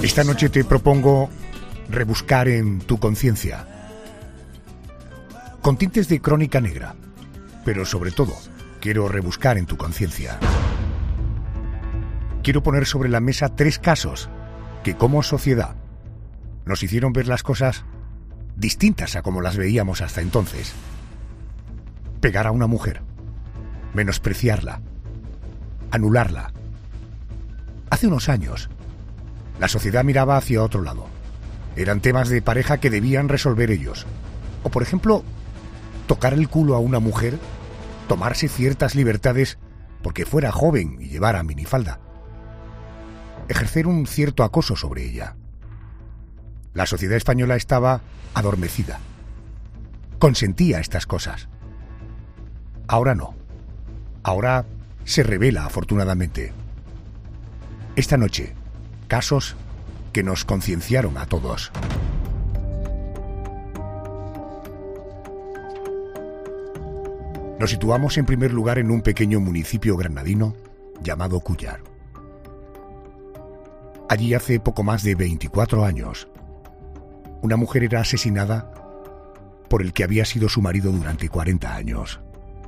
Esta noche te propongo rebuscar en tu conciencia, con tintes de crónica negra, pero sobre todo quiero rebuscar en tu conciencia. Quiero poner sobre la mesa 3 casos que como sociedad nos hicieron ver las cosas distintas a como las veíamos hasta entonces. Pegar a una mujer, menospreciarla, anularla. Hace unos años, la sociedad miraba hacia otro lado. Eran temas de pareja que debían resolver ellos. O, por ejemplo, tocar el culo a una mujer, tomarse ciertas libertades porque fuera joven y llevara minifalda. Ejercer un cierto acoso sobre ella. La sociedad española estaba adormecida. Consentía estas cosas. Ahora no. Ahora se revela, afortunadamente. Esta noche, casos que nos concienciaron a todos. Nos situamos en primer lugar en un pequeño municipio granadino llamado Cúllar. Allí hace poco más de 24 años, una mujer era asesinada por el que había sido su marido durante 40 años.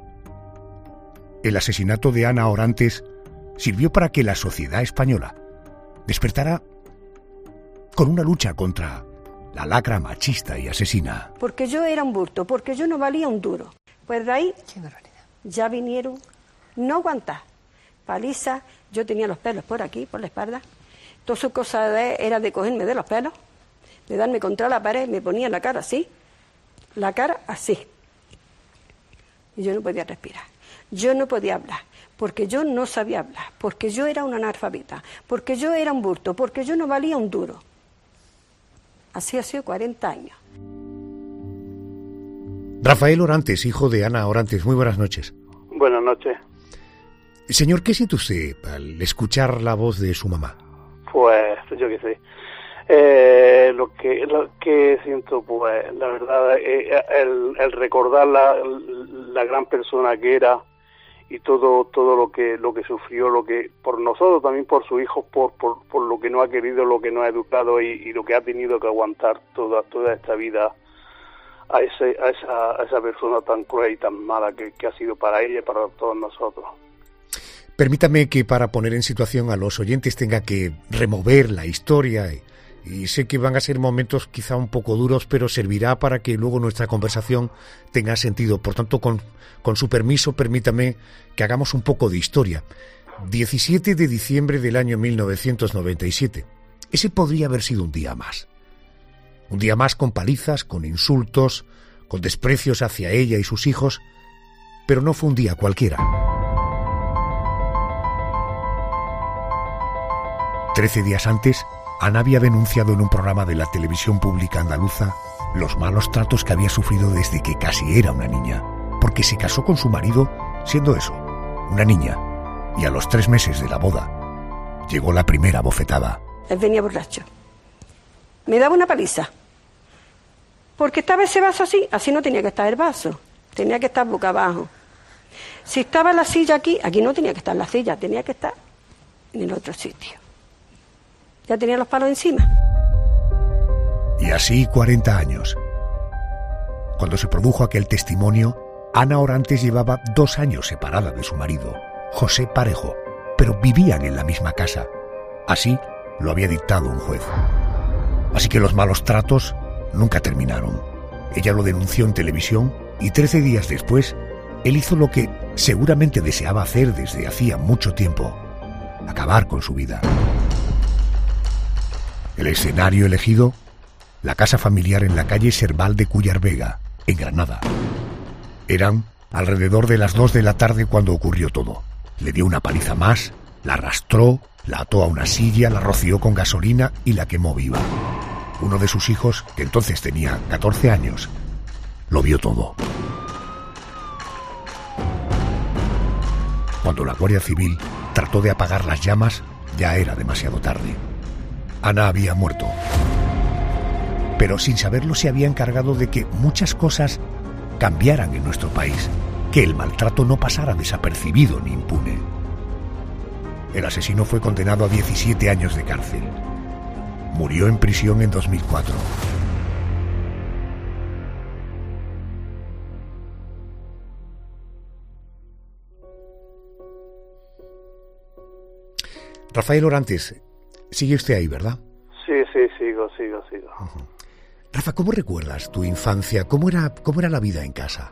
El asesinato de Ana Orantes sirvió para que la sociedad española despertara con una lucha contra la lacra machista y asesina. Porque yo era un bulto, porque yo no valía un duro. Pues de ahí ya vinieron, no aguantar, paliza. Yo tenía los pelos por aquí, por la espalda. Todas sus cosas era de cogerme de los pelos, de darme contra la pared, me ponía la cara así, y yo no podía respirar. Yo no podía hablar, porque yo no sabía hablar, porque yo era una analfabeta, porque yo era un bulto, porque yo no valía un duro. Así ha sido 40 años. Rafael Orantes, hijo de Ana Orantes, muy buenas noches. Buenas noches. Señor, ¿qué siente usted al escuchar la voz de su mamá? Pues, yo qué sé. Lo que siento, pues, la verdad, el recordar la gran persona que era y todo lo que sufrió, lo que por nosotros, también por sus hijos, por lo que no ha querido, lo que no ha educado y lo que ha tenido que aguantar toda esta vida a esa persona tan cruel y tan mala que ha sido para ella y para todos nosotros. Permítame que para poner en situación a los oyentes tenga que remover la historia y sé que van a ser momentos quizá un poco duros, pero servirá para que luego nuestra conversación tenga sentido. Por tanto, con su permiso, permítame que hagamos un poco de historia. 17 de diciembre del año 1997. Ese podría haber sido un día más. Un día más con palizas, con insultos, con desprecios hacia ella y sus hijos, pero no fue un día cualquiera. 13 días antes, Ana había denunciado en un programa de la televisión pública andaluza los malos tratos que había sufrido desde que casi era una niña, porque se casó con su marido siendo eso, una niña, y a los 3 meses de la boda llegó la primera bofetada. Él venía borracho. Me daba una paliza. Porque estaba ese vaso así no tenía que estar el vaso, tenía que estar boca abajo. Si estaba la silla aquí no tenía que estar la silla, tenía que estar en el otro sitio. Ya tenía los palos encima. Y así 40 años. Cuando se produjo aquel testimonio, Ana Orantes llevaba 2 años separada de su marido, José Parejo, pero vivían en la misma casa. Así lo había dictado un juez. Así que los malos tratos nunca terminaron. Ella lo denunció en televisión y 13 días después, él hizo lo que seguramente deseaba hacer desde hacía mucho tiempo: acabar con su vida. El escenario elegido, la casa familiar en la calle Serval de Cúllar Vega, en Granada. Eran alrededor de las 2 de la tarde cuando ocurrió todo. Le dio una paliza más, la arrastró, la ató a una silla, la roció con gasolina y la quemó viva. Uno de sus hijos, que entonces tenía 14 años, lo vio todo. Cuando la Guardia Civil trató de apagar las llamas, ya era demasiado tarde. Ana había muerto. Pero sin saberlo se había encargado de que muchas cosas cambiaran en nuestro país, que el maltrato no pasara desapercibido ni impune. El asesino fue condenado a 17 años de cárcel. murió en prisión en 2004. Rafael Orantes, sigue usted ahí, ¿verdad? Sí, sigo. Uh-huh. Rafa, ¿cómo recuerdas tu infancia? ¿Cómo era la vida en casa?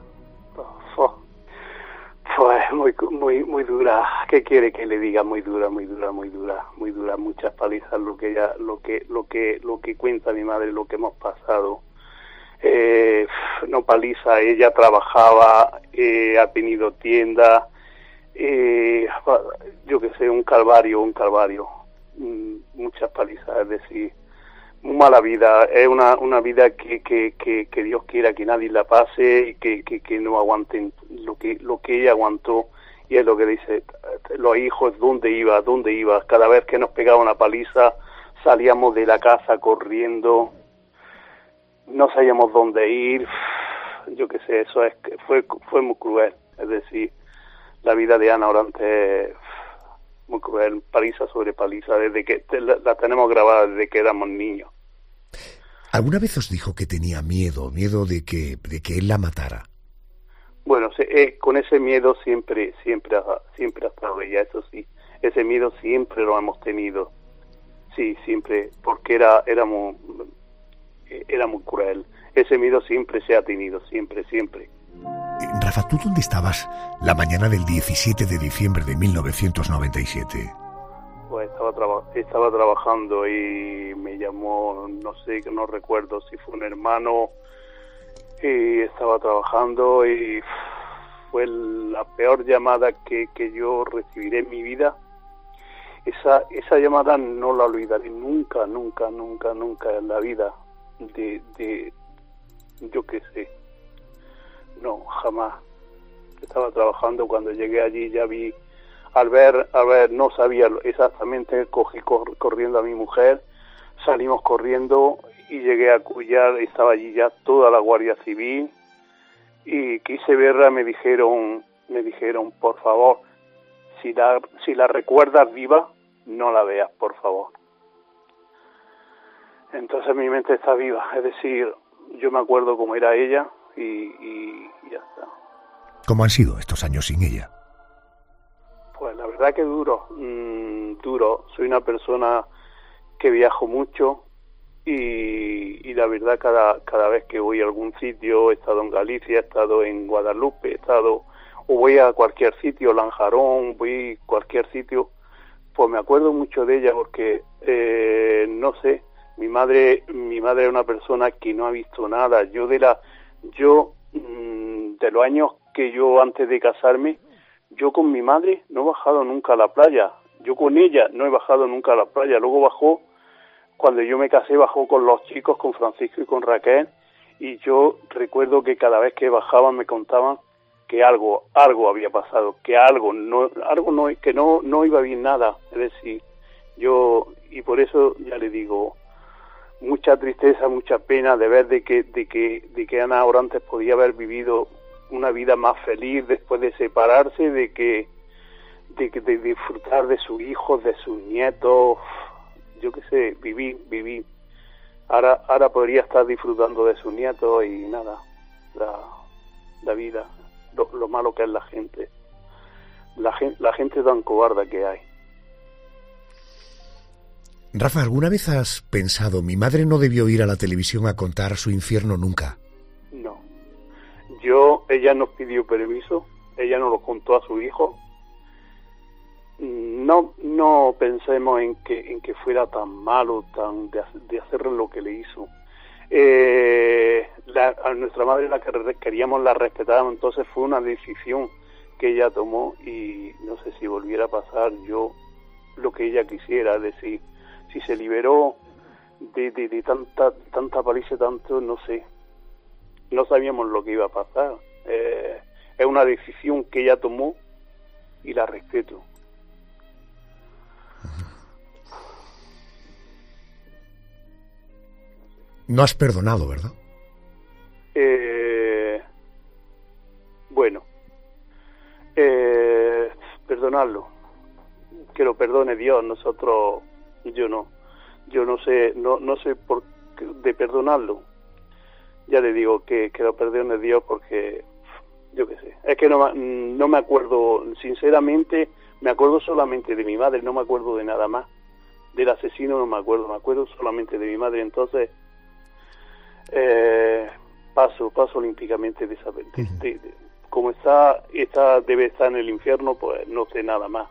Pues muy dura. ¿Qué quiere que le diga? Muy dura. Muchas palizas, lo que cuenta mi madre, lo que hemos pasado. No paliza, ella trabajaba, ha tenido tienda, yo qué sé, un calvario. Muchas palizas, es decir, muy mala vida. Es una vida que Dios quiera que nadie la pase y que no aguanten lo que ella aguantó. Y es lo que dice, los hijos, ¿dónde iba? Cada vez que nos pegaba una paliza, salíamos de la casa corriendo, no sabíamos dónde ir. Yo qué sé, fue muy cruel. Es decir, la vida de Ana Orantes es muy cruel, paliza sobre paliza, desde que la tenemos grabada desde que éramos niños. ¿Alguna vez os dijo que tenía miedo de que él la matara? Bueno, con ese miedo siempre ha estado ella, eso sí. Ese miedo siempre lo hemos tenido. Sí, siempre, porque era muy cruel. Ese miedo siempre se ha tenido, siempre. Rafa, ¿tú dónde estabas la mañana del 17 de diciembre de 1997? Pues estaba trabajando y me llamó, no recuerdo si fue un hermano, y estaba trabajando y fue la peor llamada que yo recibiré en mi vida. Esa llamada no la olvidaré nunca en la vida de yo qué sé. No, jamás. Estaba trabajando, cuando llegué allí ya vi, al ver, no sabía exactamente, cogí corriendo a mi mujer, salimos corriendo y llegué a Cuyar, estaba allí ya toda la Guardia Civil y quise verla, me dijeron, por favor, si la recuerdas viva, no la veas, por favor. Entonces mi mente está viva, es decir, yo me acuerdo cómo era ella y ya está. ¿Cómo han sido estos años sin ella? Pues la verdad que duro. Soy una persona que viajo mucho y la verdad cada vez que voy a algún sitio, he estado en Galicia, he estado en Guadalupe, o voy a cualquier sitio, Lanjarón, voy a cualquier sitio, pues me acuerdo mucho de ella porque, no sé, mi madre es una persona que no ha visto nada. De los años que yo antes de casarme, yo con mi madre no he bajado nunca a la playa. Yo con ella no he bajado nunca a la playa. Luego bajó, cuando yo me casé, bajó con los chicos, con Francisco y con Raquel, y yo recuerdo que cada vez que bajaban me contaban que algo había pasado, que no iba bien nada. Es decir, y por eso ya le digo, mucha tristeza, mucha pena de ver de que Ana Orantes podía haber vivido una vida más feliz después de separarse, de disfrutar de sus hijos, de sus nietos, yo qué sé, vivir. Ahora podría estar disfrutando de sus nietos y nada, la vida, lo malo que es la gente tan cobarde que hay. Rafa, ¿alguna vez has pensado, mi madre no debió ir a la televisión a contar su infierno nunca? No. Ella nos pidió permiso, ella nos lo contó a su hijo. No pensemos en que fuera tan malo, de hacerle lo que le hizo. A nuestra madre, la que queríamos, la respetábamos, entonces fue una decisión que ella tomó y no sé si volviera a pasar yo lo que ella quisiera, es decir, si se liberó de tanta paliza, tanto, no sé, no sabíamos lo que iba a pasar. Es una decisión que ella tomó y la respeto. No has perdonado, ¿verdad? Bueno, perdonarlo, que lo perdone Dios, yo no. yo no sé por qué de perdonarlo. Ya le digo que lo perdone Dios, porque yo qué sé, es que no me acuerdo, sinceramente, me acuerdo solamente de mi madre, no me acuerdo de nada más. Del asesino no me acuerdo solamente de mi madre. Entonces paso olímpicamente de esa, como está debe estar en el infierno, pues no sé nada más.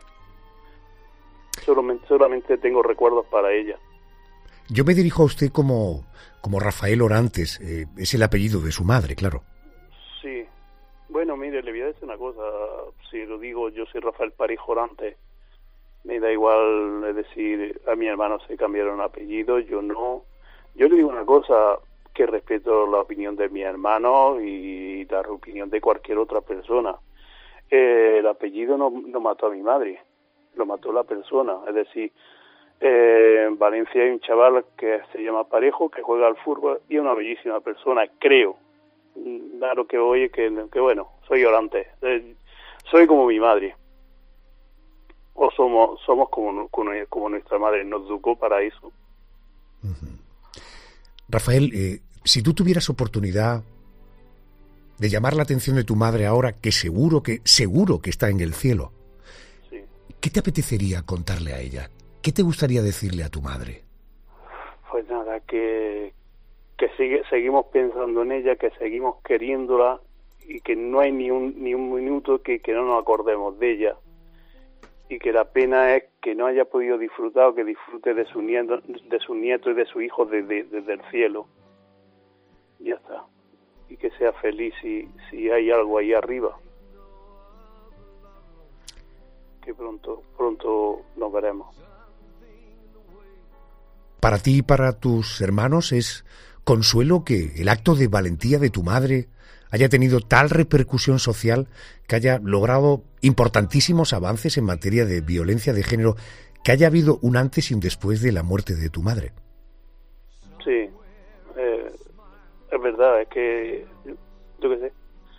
Solamente tengo recuerdos para ella. Yo me dirijo a usted como Rafael Orantes, es el apellido de su madre, claro. Sí. Bueno, mire, le voy a decir una cosa. Si lo digo, yo soy Rafael Parejo Orantes. Me da igual, es decir, a mi hermano se cambiaron apellido, yo no. Yo le digo una cosa, que respeto la opinión de mi hermano y la opinión de cualquier otra persona. El apellido no mató a mi madre, lo mató la persona. Es decir, en Valencia hay un chaval que se llama Parejo, que juega al fútbol y es una bellísima persona, creo. Claro que oye, que bueno, soy Orantes, soy como mi madre. O somos como nuestra madre, nos educó para eso. Uh-huh. Rafael, si tú tuvieras oportunidad de llamar la atención de tu madre ahora, que seguro que está en el cielo, sí. ¿Qué te apetecería contarle a ella? ¿Qué te gustaría decirle a tu madre? Pues nada, que seguimos pensando en ella, que seguimos queriéndola y que no hay ni un minuto que no nos acordemos de ella. Y que la pena es que no haya podido disfrutar, o que disfrute de su nieto y de su hijo desde el cielo. Ya está. Y que sea feliz si hay algo ahí arriba. Que pronto nos veremos. Para ti y para tus hermanos es consuelo que el acto de valentía de tu madre haya tenido tal repercusión social, que haya logrado importantísimos avances en materia de violencia de género, que haya habido un antes y un después de la muerte de tu madre. Sí, es verdad, es que yo qué sé,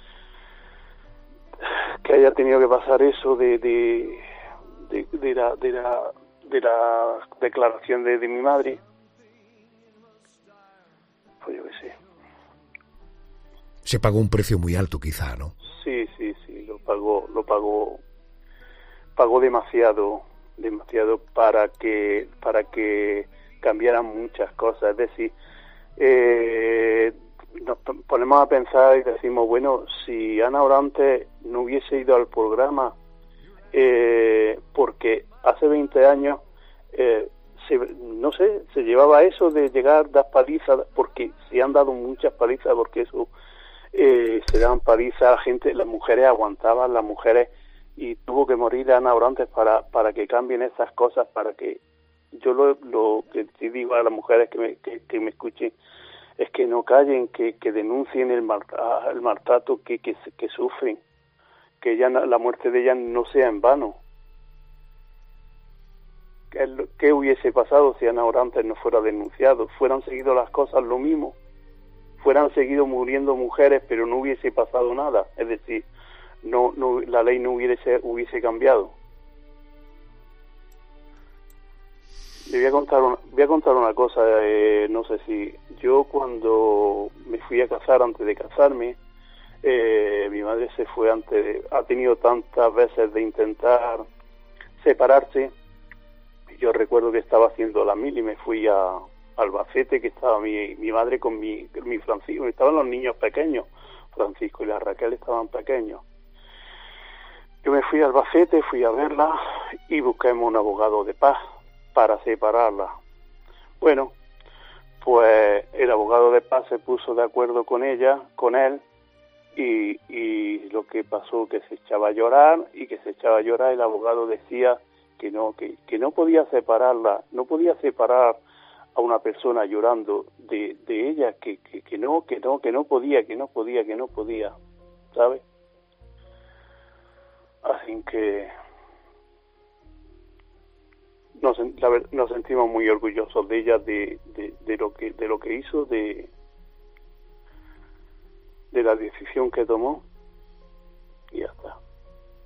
que haya tenido que pasar eso de la declaración de mi madre, pues yo qué sé. Se pagó un precio muy alto, quizá, ¿no? Sí, pagó demasiado para que cambiaran muchas cosas. Es decir, nos ponemos a pensar y decimos, bueno, si Ana Orantes no hubiese ido al programa, porque hace 20 años, se llevaba eso de llegar, dar palizas, porque se han dado muchas palizas, porque eso... se daban palizas a la gente, las mujeres aguantaban, y tuvo que morir Ana Orantes para que cambien estas cosas, para que yo lo que sí digo a las mujeres que me escuchen es que no callen, que denuncien el maltrato que sufren, que la muerte de ellas no sea en vano. ¿Qué hubiese pasado si Ana Orantes no fuera denunciado? Fueran seguido las cosas lo mismo. Fueran seguido muriendo mujeres, pero no hubiese pasado nada. Es decir, no la ley no hubiese cambiado. Le voy a contar una cosa. No sé si yo, cuando me fui a casar, antes de casarme, mi madre se fue ha tenido tantas veces de intentar separarse. Yo recuerdo que estaba haciendo la mili y me fui a Albacete, que estaba mi madre con mi Francisco, estaban los niños pequeños, Francisco y la Raquel estaban pequeños. Yo me fui a Albacete, fui a verla y buscamos un abogado de paz para separarla. Bueno, pues el abogado de paz se puso de acuerdo con él, y lo que pasó, que se echaba a llorar, el abogado decía que no podía separarla, no podía separar a una persona llorando de ella, que no podía, ¿sabes? Así que nos sentimos muy orgullosos de ella, de lo que hizo, de la decisión que tomó, y ya está.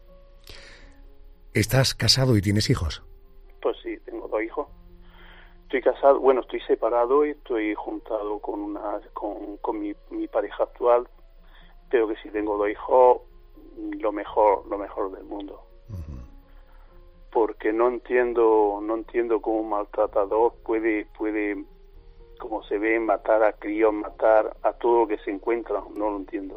¿Estás casado y tienes hijos? Pues sí, tengo 2 hijos. Estoy casado, bueno, estoy separado y estoy juntado con mi pareja actual, pero que si tengo 2 hijos, lo mejor del mundo. Uh-huh. Porque no entiendo cómo un maltratador puede, como se ve, matar a críos, matar a todo lo que se encuentra, no lo entiendo.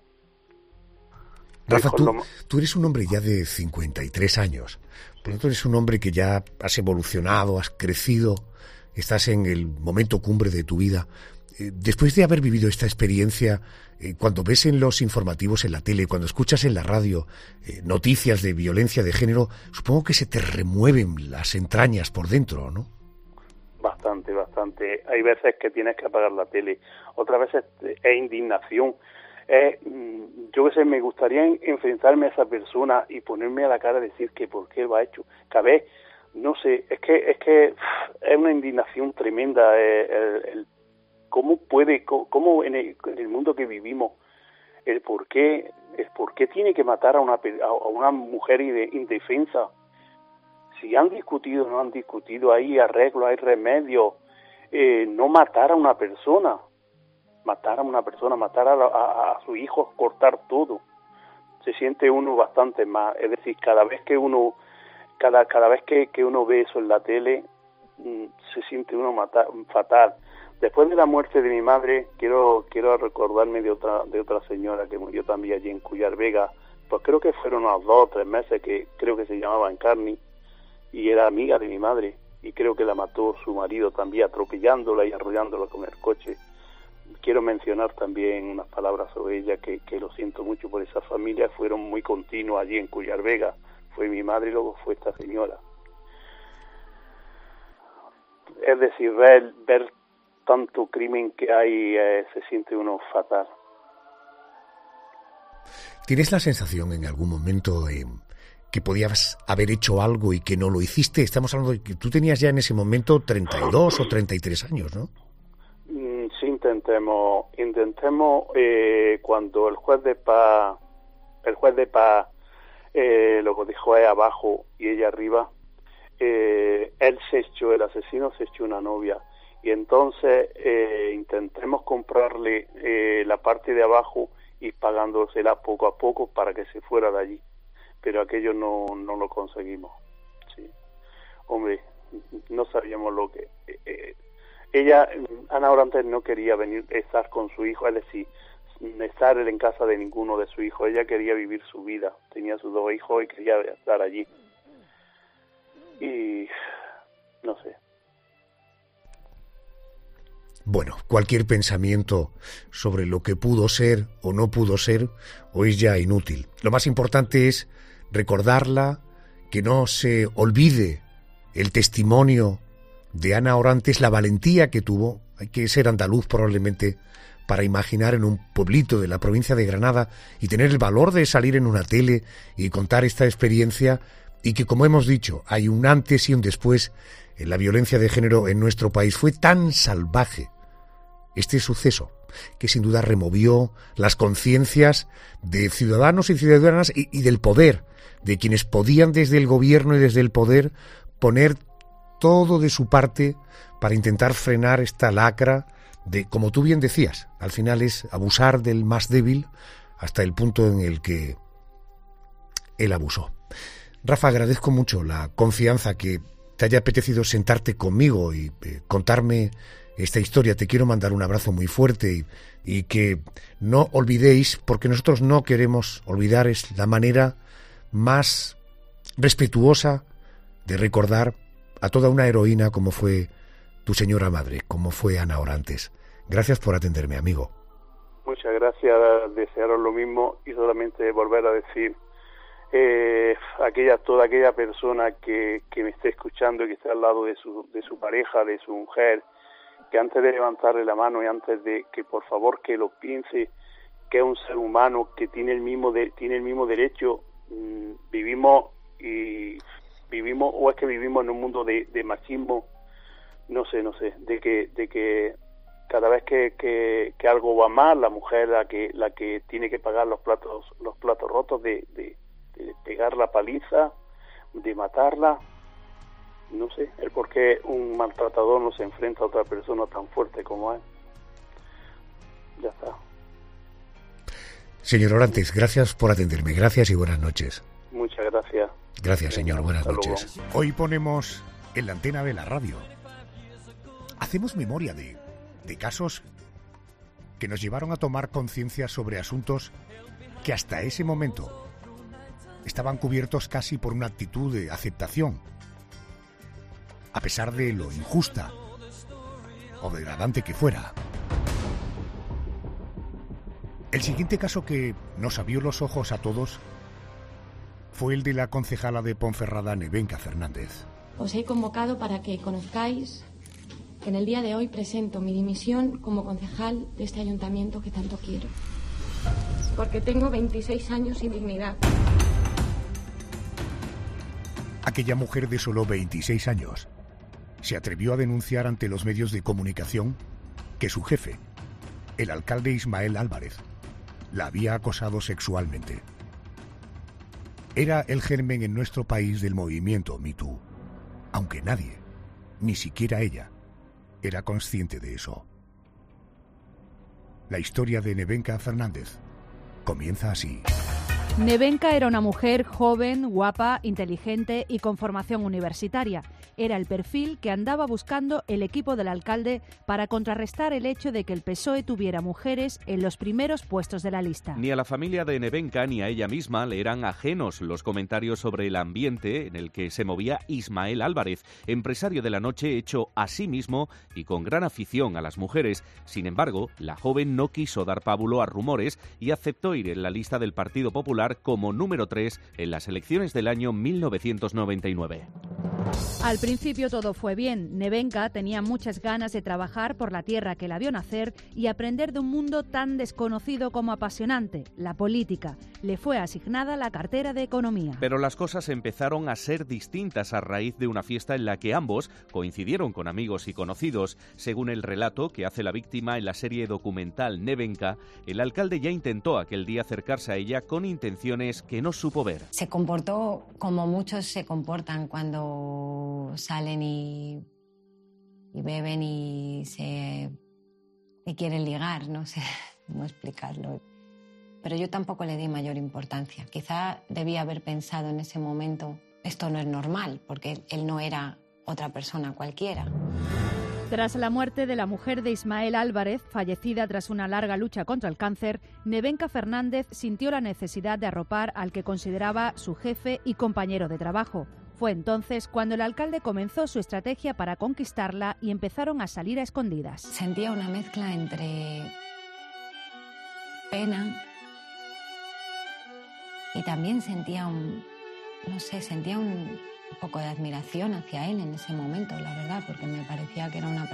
Rafa, tú eres un hombre ya de 53 años, por lo tanto eres un hombre que ya has evolucionado, has crecido, estás en el momento cumbre de tu vida. Después de haber vivido esta experiencia, cuando ves en los informativos en la tele, cuando escuchas en la radio noticias de violencia de género, supongo que se te remueven las entrañas por dentro, ¿no? Bastante. Hay veces que tienes que apagar la tele, otras veces es indignación. Yo que sé, me gustaría enfrentarme a esa persona y ponerme a la cara y decir que por qué lo ha hecho. Cada vez, no sé, es que es una indignación tremenda. ¿Cómo en el mundo que vivimos, el por qué tiene que matar a una mujer indefensa? Si han discutido, no han discutido, hay arreglos, hay remedios. No matar a una persona, matar a su hijo, cortar todo. Se siente uno bastante más. Es decir, cada vez que uno ve eso en la tele, se siente uno fatal. Después de la muerte de mi madre, quiero recordarme de otra señora que murió también allí en Cuyar Vega. Pues creo que fueron unos 2 o 3 meses, que creo que se llamaba Encarni, y era amiga de mi madre, y creo que la mató su marido también, atropellándola y arrollándola con el coche. Quiero mencionar también unas palabras sobre ella, que lo siento mucho por esa familia. Fueron muy continuas allí en Cuyar Vega. Fue mi madre y luego fue esta señora. Es decir, ver tanto crimen que hay, se siente uno fatal. ¿Tienes la sensación en algún momento que podías haber hecho algo y que no lo hiciste? Estamos hablando de que tú tenías ya en ese momento 32 o 33 años, ¿no? Sí, intentemos cuando el juez de paz lo dejó ahí abajo y ella arriba, el asesino se echó una novia, y entonces intentemos comprarle la parte de abajo y pagándosela poco a poco para que se fuera de allí, pero aquello no lo conseguimos. Sí, hombre, no sabíamos lo que ella, Ana Orantes, no quería estar con su hijo, es decir, estar en casa de ninguno de sus hijos. Ella quería vivir su vida, tenía sus 2 hijos y quería estar allí. Y no sé. Bueno, cualquier pensamiento sobre lo que pudo ser o no pudo ser hoy es ya inútil. Lo más importante es recordarla, que no se olvide el testimonio de Ana Orantes, la valentía que tuvo. Hay que ser andaluz probablemente para imaginar en un pueblito de la provincia de Granada y tener el valor de salir en una tele y contar esta experiencia, y que, como hemos dicho, hay un antes y un después en la violencia de género en nuestro país. Fue tan salvaje este suceso que sin duda removió las conciencias de ciudadanos y ciudadanas y del poder, de quienes podían desde el gobierno y desde el poder poner todo de su parte para intentar frenar esta lacra de, como tú bien decías, al final es abusar del más débil hasta el punto en el que él abusó. Rafa, agradezco mucho la confianza, que te haya apetecido sentarte conmigo y contarme esta historia. Te quiero mandar un abrazo muy fuerte y que no olvidéis, porque nosotros no queremos olvidar, es la manera más respetuosa de recordar a toda una heroína como fue tu señora madre, como fue Ana Orantes. Gracias por atenderme, amigo. Muchas gracias, desearos lo mismo, y solamente volver a decir toda aquella persona que me esté escuchando y que esté al lado de su pareja, de su mujer, que antes de levantarle la mano y antes de que por favor que lo piense, que es un ser humano que tiene el mismo derecho. Vivimos o es que vivimos en un mundo de machismo, no sé, de que cada vez que algo va mal, la mujer la que tiene que pagar los platos rotos, de pegar la paliza, de matarla. no sé, el por qué un maltratador no se enfrenta a otra persona tan fuerte como él. Ya está. Señor Orantes, gracias por atenderme. Gracias y buenas noches. Muchas gracias. Gracias, señor. Buenas Hasta noches. luego. Hoy ponemos en la antena de la radio. Hacemos memoria de casos que nos llevaron a tomar conciencia sobre asuntos que hasta ese momento estaban cubiertos casi por una actitud de aceptación, a pesar de lo injusta o degradante que fuera. El siguiente caso que nos abrió los ojos a todos fue el de la concejala de Ponferrada, Nevenka Fernández. Os he convocado para que conozcáis que en el día de hoy presento mi dimisión como concejal de este ayuntamiento que tanto quiero. Porque tengo 26 años sin dignidad. Aquella mujer de solo 26 años se atrevió a denunciar ante los medios de comunicación que su jefe, el alcalde Ismael Álvarez, la había acosado sexualmente. Era el germen en nuestro país del movimiento Me Too, aunque nadie, ni siquiera ella, era consciente de eso. La historia de Nevenka Fernández comienza así. Nevenka era una mujer joven, guapa, inteligente y con formación universitaria. Era el perfil que andaba buscando el equipo del alcalde para contrarrestar el hecho de que el PSOE tuviera mujeres en los primeros puestos de la lista. Ni a la familia de Nevenka ni a ella misma le eran ajenos los comentarios sobre el ambiente en el que se movía Ismael Álvarez, empresario de la noche hecho a sí mismo y con gran afición a las mujeres. Sin embargo, la joven no quiso dar pábulo a rumores y aceptó ir en la lista del Partido Popular como número 3 en las elecciones del año 1999. Al principio todo fue bien. Nevenka tenía muchas ganas de trabajar por la tierra que la vio nacer y aprender de un mundo tan desconocido como apasionante, la política. Le fue asignada la cartera de Economía. Pero las cosas empezaron a ser distintas a raíz de una fiesta en la que ambos coincidieron con amigos y conocidos. Según el relato que hace la víctima en la serie documental Nevenka, el alcalde ya intentó aquel día acercarse a ella con intenciones que no supo ver. Se comportó como muchos se comportan cuando salen y beben y quieren ligar, no sé cómo explicarlo. Pero yo tampoco le di mayor importancia. Quizá debía haber pensado en ese momento, esto no es normal, porque él no era otra persona cualquiera. Tras la muerte de la mujer de Ismael Álvarez, fallecida tras una larga lucha contra el cáncer, Nevenka Fernández sintió la necesidad de arropar al que consideraba su jefe y compañero de trabajo. Fue entonces cuando el alcalde comenzó su estrategia para conquistarla y empezaron a salir a escondidas. Sentía una mezcla entre pena y también sentía un poco de admiración hacia él en ese momento, la verdad, porque me parecía que era una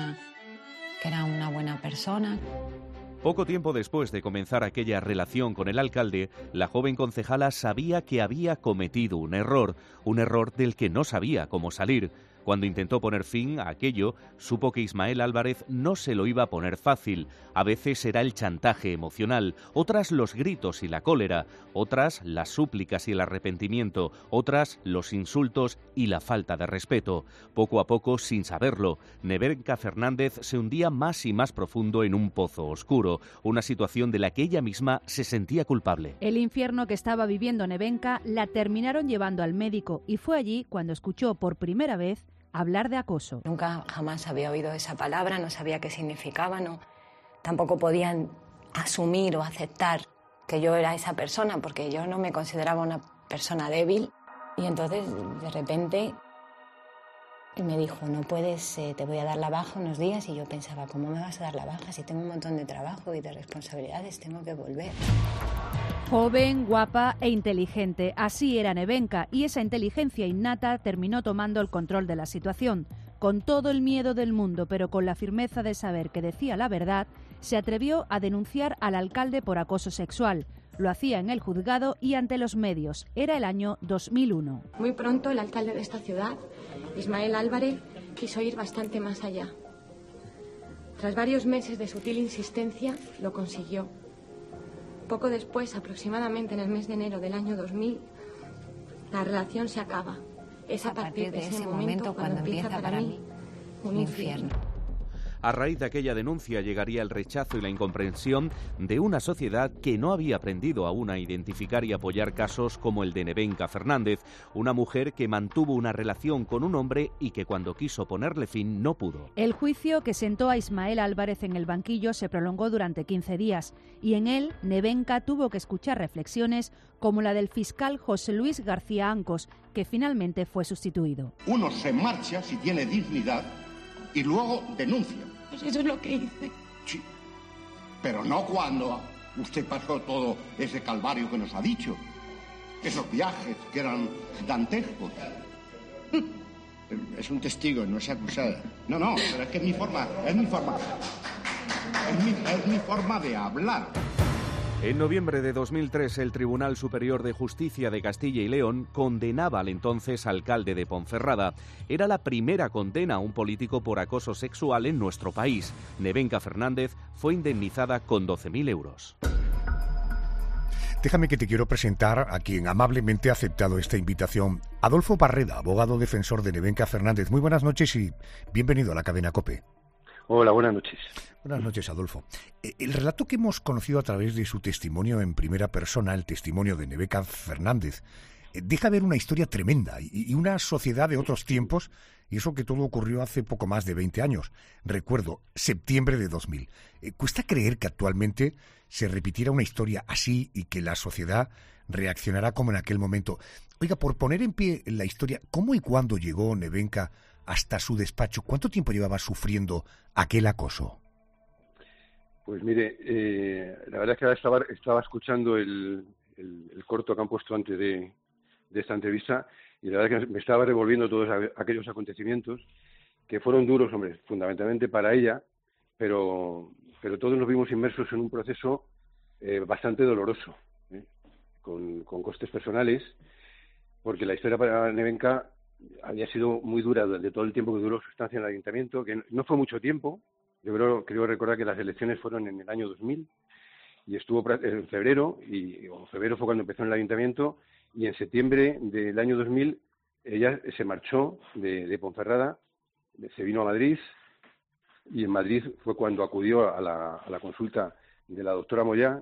buena persona. Poco tiempo después de comenzar aquella relación con el alcalde, la joven concejala sabía que había cometido un error del que no sabía cómo salir. Cuando intentó poner fin a aquello, supo que Ismael Álvarez no se lo iba a poner fácil. A veces era el chantaje emocional, otras los gritos y la cólera, otras las súplicas y el arrepentimiento, otras los insultos y la falta de respeto. Poco a poco, sin saberlo, Nevenka Fernández se hundía más y más profundo en un pozo oscuro, una situación de la que ella misma se sentía culpable. El infierno que estaba viviendo Nevenka la terminaron llevando al médico y fue allí cuando escuchó por primera vez hablar de acoso. Nunca jamás había oído esa palabra, no sabía qué significaba, tampoco podían asumir o aceptar que yo era esa persona, porque yo no me consideraba una persona débil. Y entonces, de repente, me dijo, no puedes, te voy a dar la baja unos días. Y yo pensaba, ¿cómo me vas a dar la baja? Si tengo un montón de trabajo y de responsabilidades, tengo que volver. Joven, guapa e inteligente, así era Nevenka, y esa inteligencia innata terminó tomando el control de la situación. Con todo el miedo del mundo, pero con la firmeza de saber que decía la verdad, se atrevió a denunciar al alcalde por acoso sexual. Lo hacía en el juzgado y ante los medios. Era el año 2001. Muy pronto el alcalde de esta ciudad, Ismael Álvarez, quiso ir bastante más allá. Tras varios meses de sutil insistencia, lo consiguió. Poco después, aproximadamente en el mes de enero del año 2000, la relación se acaba Es a partir de ese momento cuando empieza para mí un infierno. A raíz de aquella denuncia llegaría el rechazo y la incomprensión de una sociedad que no había aprendido aún a identificar y apoyar casos como el de Nevenka Fernández, una mujer que mantuvo una relación con un hombre y que cuando quiso ponerle fin no pudo. El juicio que sentó a Ismael Álvarez en el banquillo se prolongó durante 15 días y en él Nevenka tuvo que escuchar reflexiones como la del fiscal José Luis García Ancos, que finalmente fue sustituido. Uno se marcha si tiene dignidad y luego denuncia. Pues eso es lo que hice. Sí, pero no cuando usted pasó todo ese calvario que nos ha dicho. Esos viajes que eran dantescos. Es un testigo, no es acusada. No, pero es que es mi forma de hablar. En noviembre de 2003, el Tribunal Superior de Justicia de Castilla y León condenaba al entonces alcalde de Ponferrada. Era la primera condena a un político por acoso sexual en nuestro país. Nevenka Fernández fue indemnizada con 12.000 euros. Déjame que te quiero presentar a quien amablemente ha aceptado esta invitación. Adolfo Barreda, abogado defensor de Nevenka Fernández. Muy buenas noches y bienvenido a la cadena COPE. Hola, buenas noches. Buenas noches, Adolfo. El relato que hemos conocido a través de su testimonio en primera persona, el testimonio de Nevenka Fernández, deja ver una historia tremenda y una sociedad de otros tiempos, y eso que todo ocurrió hace poco más de 20 años. Recuerdo, septiembre de 2000. ¿Cuesta creer que actualmente se repitiera una historia así y que la sociedad reaccionará como en aquel momento? Oiga, por poner en pie la historia, ¿cómo y cuándo llegó Nevenka hasta su despacho? ¿Cuánto tiempo llevaba sufriendo aquel acoso? Pues mire, la verdad es que ahora estaba escuchando el corto que han puesto antes de esta entrevista y la verdad es que me estaba revolviendo todos aquellos acontecimientos que fueron duros, hombre, fundamentalmente para ella, pero todos nos vimos inmersos en un proceso bastante doloroso, con costes personales, porque la historia para Nevenka había sido muy dura durante todo el tiempo que duró su estancia en el ayuntamiento, que no fue mucho tiempo. Yo creo recordar que las elecciones fueron en el año 2000 y estuvo en febrero, febrero fue cuando empezó en el ayuntamiento, y en septiembre del año 2000 ella se marchó de Ponferrada, se vino a Madrid, y en Madrid fue cuando acudió a la consulta de la doctora Moyá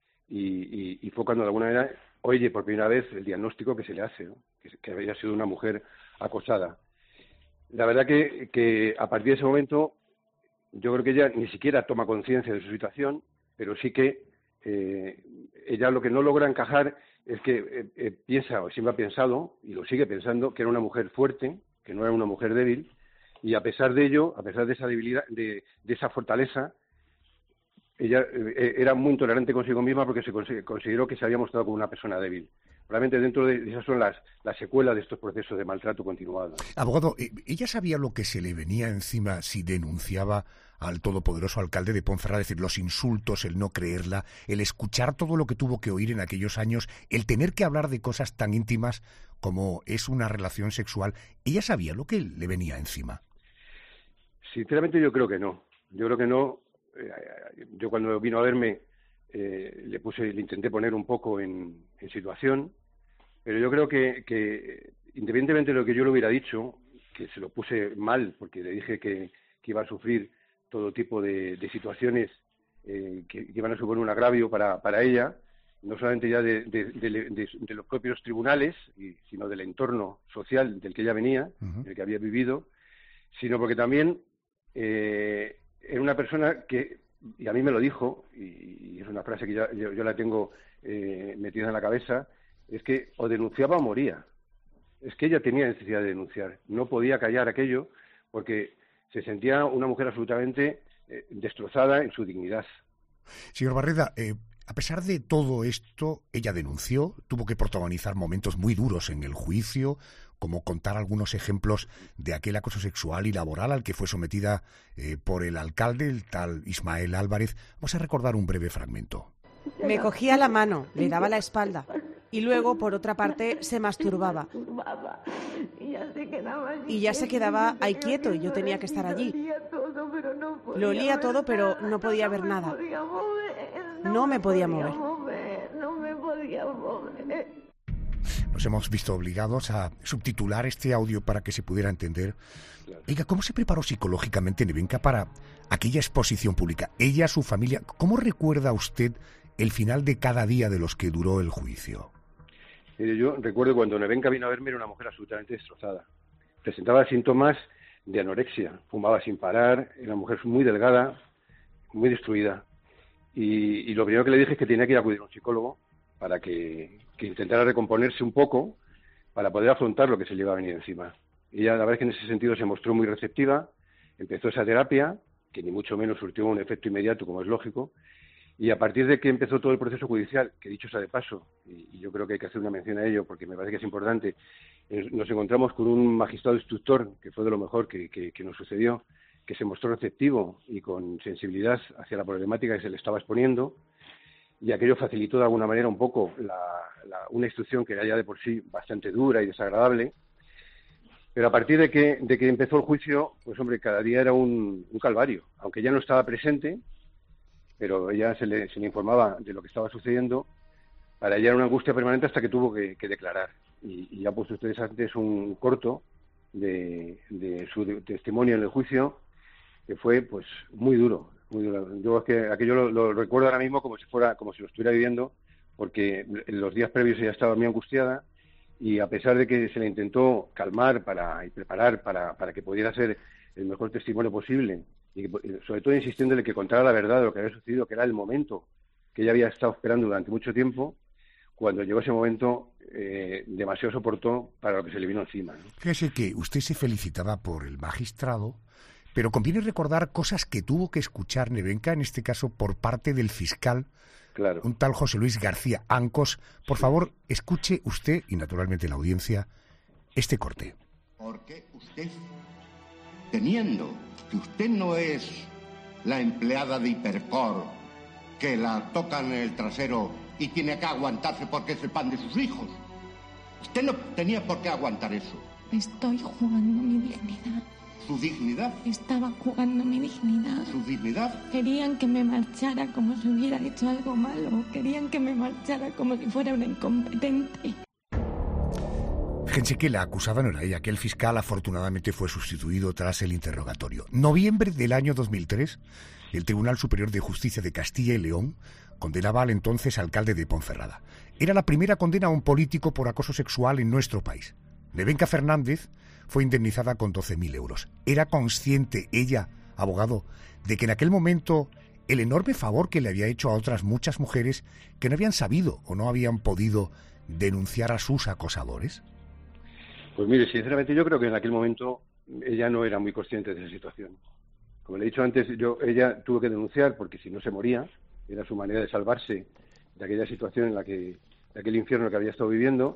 y fue cuando de alguna manera oye por primera vez el diagnóstico que se le hace, ¿no? Que había sido una mujer acosada. La verdad que a partir de ese momento yo creo que ella ni siquiera toma conciencia de su situación, pero sí que ella lo que no logra encajar es que piensa, o siempre ha pensado, y lo sigue pensando, que era una mujer fuerte, que no era una mujer débil, y a pesar de ello, a pesar de esa debilidad, de esa fortaleza, ella era muy intolerante consigo misma porque consideró que se había mostrado como una persona débil. Realmente dentro de esas son las secuelas de estos procesos de maltrato continuado. Abogado, ¿ella sabía lo que se le venía encima si denunciaba al todopoderoso alcalde de Ponferrada? Es decir, los insultos, el no creerla, el escuchar todo lo que tuvo que oír en aquellos años, el tener que hablar de cosas tan íntimas como es una relación sexual. ¿Ella sabía lo que le venía encima? Sinceramente yo creo que no. Yo creo que no. Yo cuando vino a verme le intenté poner un poco en situación, pero yo creo que independientemente de lo que yo le hubiera dicho, que se lo puse mal porque le dije que iba a sufrir todo tipo de situaciones que iban a suponer un agravio para ella, no solamente ya de los propios tribunales, sino del entorno social del que ella venía, del que había vivido, sino porque también era una persona que, y a mí me lo dijo, y es una frase que yo la tengo metida en la cabeza, es que o denunciaba o moría. Es que ella tenía necesidad de denunciar, no podía callar aquello porque se sentía una mujer absolutamente destrozada en su dignidad. Señor Barreda, a pesar de todo esto, ella denunció, tuvo que protagonizar momentos muy duros en el juicio, como contar algunos ejemplos de aquel acoso sexual y laboral al que fue sometida por el alcalde, el tal Ismael Álvarez. Vamos a recordar un breve fragmento. Me cogía la mano, le daba la espalda y luego, por otra parte, se masturbaba. Y ya se quedaba ahí quieto y yo tenía que estar allí. Lo olía todo, pero no podía ver nada. No me podía mover. nos hemos visto obligados a subtitular este audio para que se pudiera entender. Claro. Oiga, ¿cómo se preparó psicológicamente Nevenka para aquella exposición pública? Ella, su familia, ¿cómo recuerda usted el final de cada día de los que duró el juicio? Mire, yo recuerdo cuando Nevenka vino a verme, era una mujer absolutamente destrozada. Presentaba síntomas de anorexia, fumaba sin parar, era una mujer muy delgada, muy destruida. Y lo primero que le dije es que tenía que ir a acudir a un psicólogo para que intentara recomponerse un poco para poder afrontar lo que se le iba a venir encima. Ella, la verdad es que en ese sentido se mostró muy receptiva, empezó esa terapia, que ni mucho menos surtió un efecto inmediato, como es lógico, y a partir de que empezó todo el proceso judicial, que dicho sea de paso, y yo creo que hay que hacer una mención a ello porque me parece que es importante, nos encontramos con un magistrado instructor, que fue de lo mejor que nos sucedió, que se mostró receptivo y con sensibilidad hacia la problemática que se le estaba exponiendo, y aquello facilitó de alguna manera un poco una instrucción que era ya de por sí bastante dura y desagradable. Pero a partir de que empezó el juicio, pues hombre, cada día era un calvario. Aunque ya no estaba presente, pero ella se le informaba de lo que estaba sucediendo, para ella era una angustia permanente hasta que tuvo que declarar. Y ya puesto ustedes antes un corto de su testimonio en el juicio, que fue pues muy duro, muy duro. Yo es que aquello lo recuerdo ahora mismo como si lo estuviera viviendo, porque en los días previos ella estaba muy angustiada, y a pesar de que se le intentó calmar y preparar para que pudiera ser el mejor testimonio posible, y sobre todo insistiéndole que contara la verdad de lo que había sucedido, que era el momento que ella había estado esperando durante mucho tiempo, cuando llegó ese momento demasiado soportó para lo que se le vino encima, ¿no? Fíjese que usted se felicitaba por el magistrado, pero conviene recordar cosas que tuvo que escuchar Nevenka, en este caso por parte del fiscal, claro, un tal José Luis García Ancos. Por favor, escuche usted, y naturalmente la audiencia, este corte. Porque usted, teniendo que usted no es la empleada de Hipercor, que la tocan en el trasero y tiene que aguantarse porque es el pan de sus hijos, usted no tenía por qué aguantar eso. Estoy jugando mi dignidad. ¿Su dignidad? Estaba jugando mi dignidad. ¿Su dignidad? Querían que me marchara como si hubiera hecho algo malo. Querían que me marchara como si fuera una incompetente. Fíjense que la acusada no era ella, que el fiscal afortunadamente fue sustituido tras el interrogatorio. Noviembre del año 2003, el Tribunal Superior de Justicia de Castilla y León condenaba al entonces alcalde de Ponferrada. Era la primera condena a un político por acoso sexual en nuestro país. Nevenka Fernández fue indemnizada con 12.000 euros. ¿Era consciente ella, abogado, de que en aquel momento el enorme favor que le había hecho a otras muchas mujeres que no habían sabido o no habían podido denunciar a sus acosadores? Pues mire, sinceramente yo creo que en aquel momento ella no era muy consciente de esa situación. Como le he dicho antes, ella tuvo que denunciar porque si no se moría, era su manera de salvarse de aquella situación de aquel infierno que había estado viviendo.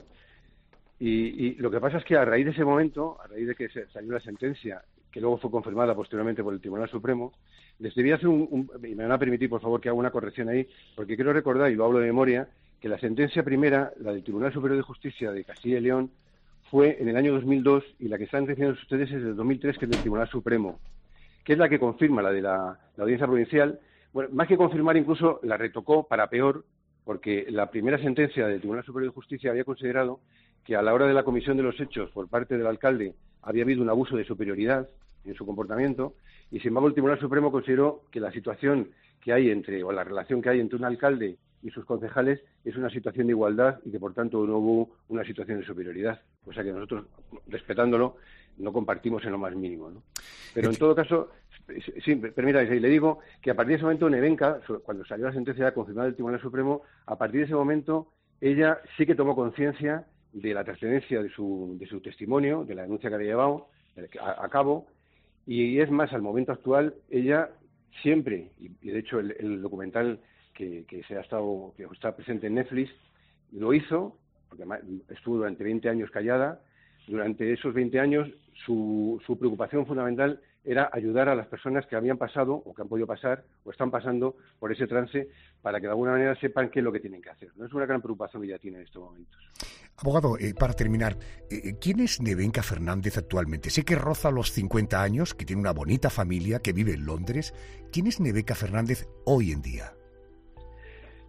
Y lo que pasa es que a raíz de ese momento, a raíz de que salió la sentencia, que luego fue confirmada posteriormente por el Tribunal Supremo, les debía hacer y me van a permitir, por favor, que haga una corrección ahí, porque quiero recordar, y lo hablo de memoria, que la sentencia primera, la del Tribunal Superior de Justicia de Castilla y León, fue en el año 2002, y la que están refiriendo ustedes es del 2003, que es del Tribunal Supremo, que es la que confirma la de la Audiencia Provincial. Bueno, más que confirmar, incluso la retocó para peor, porque la primera sentencia del Tribunal Superior de Justicia había considerado que a la hora de la comisión de los hechos por parte del alcalde había habido un abuso de superioridad en su comportamiento, y sin embargo el Tribunal Supremo consideró que la situación que hay o la relación que hay entre un alcalde y sus concejales es una situación de igualdad y que por tanto no hubo una situación de superioridad, cosa que nosotros, respetándolo, no compartimos en lo más mínimo, ¿no? Pero en todo caso, sí, permítame, le digo que a partir de ese momento Nevenka, cuando salió la sentencia confirmada del Tribunal Supremo, a partir de ese momento ella sí que tomó conciencia de la trascendencia de su testimonio, de la denuncia que había llevado a cabo, y es más, al momento actual, ella siempre, y de hecho el documental que está presente en Netflix, lo hizo, porque además estuvo durante 20 años callada. Durante esos 20 años su preocupación fundamental era ayudar a las personas que habían pasado o que han podido pasar o están pasando por ese trance para que de alguna manera sepan qué es lo que tienen que hacer. No es una gran preocupación que ella tiene en estos momentos. Abogado, para terminar, ¿quién es Nevenka Fernández actualmente? Sé que roza los 50 años, que tiene una bonita familia, que vive en Londres. ¿Quién es Nevenka Fernández hoy en día?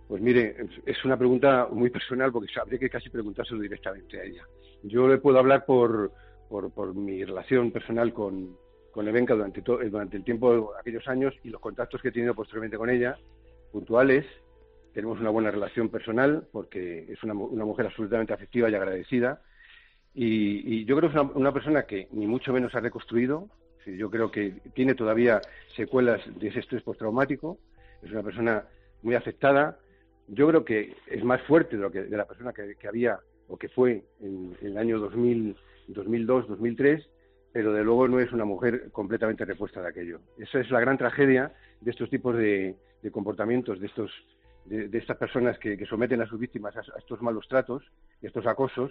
Pues mire, es una pregunta muy personal porque habría que casi preguntárselo directamente a ella. Yo le puedo hablar por mi relación personal con Nevenka durante el tiempo, aquellos años, y los contactos que he tenido posteriormente con ella, puntuales. Tenemos una buena relación personal porque es una mujer absolutamente afectiva y agradecida. Y yo creo que es una persona que ni mucho menos ha reconstruido. Yo creo que tiene todavía secuelas de ese estrés postraumático. Es una persona muy afectada. Yo creo que es más fuerte de la persona que había o que fue en el año 2000, 2002, 2003, pero de luego no es una mujer completamente repuesta de aquello. Esa es la gran tragedia de estos tipos de comportamientos, de estas personas que someten a sus víctimas a estos malos tratos, estos acosos.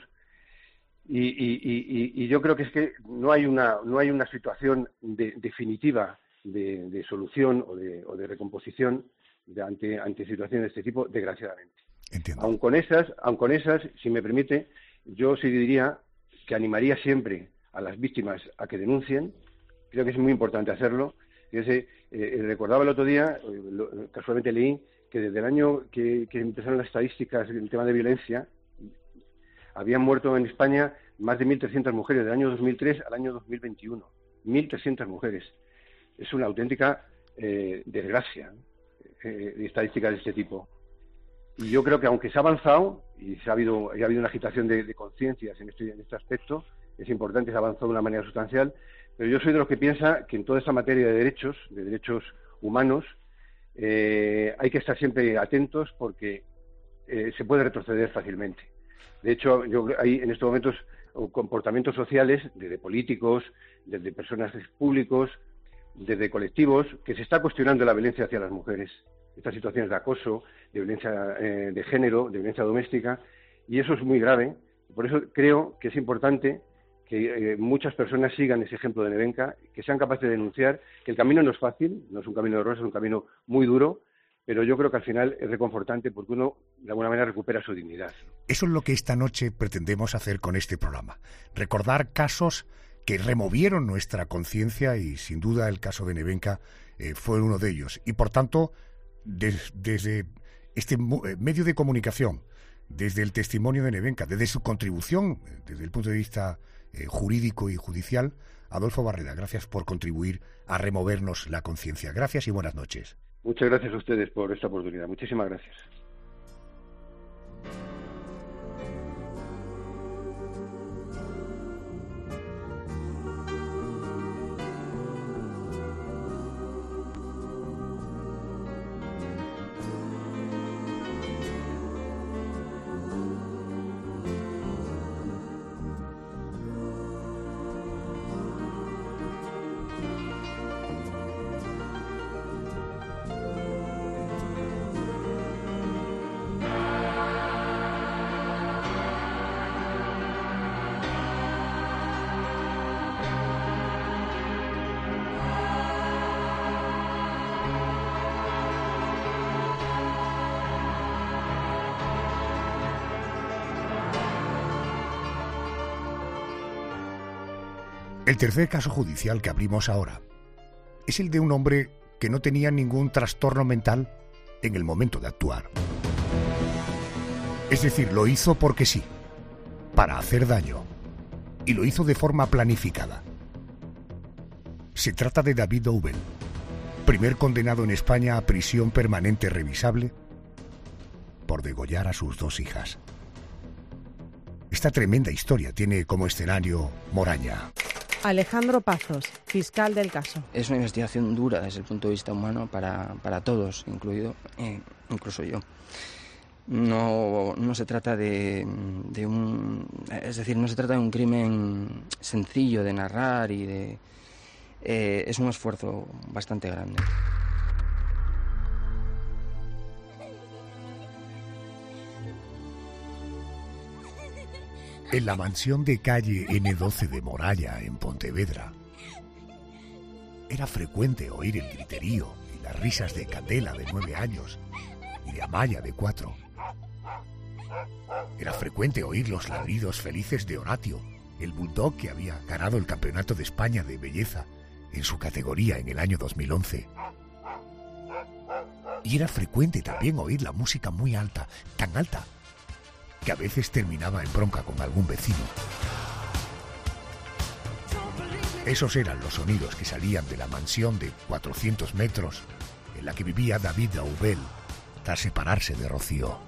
Y yo creo que es que no hay una situación definitiva de solución o de recomposición ante situaciones de este tipo, desgraciadamente. Entiendo. Aun con esas, si me permite, yo sí diría que animaría siempre a las víctimas a que denuncien. Creo que es muy importante hacerlo. Recordaba el otro día, casualmente leí, que desde el año que empezaron las estadísticas en el tema de violencia, habían muerto en España más de 1.300 mujeres, del año 2003 al año 2021. 1.300 mujeres. Es una auténtica desgracia de estadísticas de este tipo. Y yo creo que aunque se ha avanzado, y ha habido una agitación de conciencias en este aspecto, es importante, se ha avanzado de una manera sustancial, pero yo soy de los que piensa que en toda esta materia de derechos humanos, hay que estar siempre atentos porque se puede retroceder fácilmente. De hecho, hay en estos momentos comportamientos sociales, desde políticos, desde personajes públicos, desde colectivos, que se está cuestionando la violencia hacia las mujeres, estas situaciones de acoso, de violencia de género, de violencia doméstica, y eso es muy grave. Por eso creo que es importante que muchas personas sigan ese ejemplo de Nevenka, que sean capaces de denunciar, que el camino no es fácil, no es un camino de rosas, es un camino muy duro, pero yo creo que al final es reconfortante porque uno de alguna manera recupera su dignidad. Eso es lo que esta noche pretendemos hacer con este programa, recordar casos que removieron nuestra conciencia y sin duda el caso de Nevenka fue uno de ellos. Y por tanto, desde este medio de comunicación, desde el testimonio de Nevenka, desde su contribución, desde el punto de vista jurídico y judicial, Adolfo Barreda, gracias por contribuir a removernos la conciencia. Gracias y buenas noches. Muchas gracias a ustedes por esta oportunidad. Muchísimas gracias. El tercer caso judicial que abrimos ahora es el de un hombre que no tenía ningún trastorno mental en el momento de actuar. Es decir, lo hizo porque sí, para hacer daño, y lo hizo de forma planificada. Se trata de David Oubel, primer condenado en España a prisión permanente revisable por degollar a sus 2 hijas. Esta tremenda historia tiene como escenario Moraña. Alejandro Pazos, fiscal del caso. Es una investigación dura desde el punto de vista humano para todos, incluso yo. No se trata de un crimen sencillo de narrar es un esfuerzo bastante grande. En la mansión de calle N12 de Moralla, en Pontevedra, era frecuente oír el griterío y las risas de Candela, de 9 años, y de Amaya, de 4. Era frecuente oír los ladridos felices de Horatio, el bulldog que había ganado el Campeonato de España de belleza en su categoría en el año 2011. Y era frecuente también oír la música muy alta, tan alta, que a veces terminaba en bronca con algún vecino. Esos eran los sonidos que salían de la mansión de 400 metros en la que vivía David Daubel tras separarse de Rocío.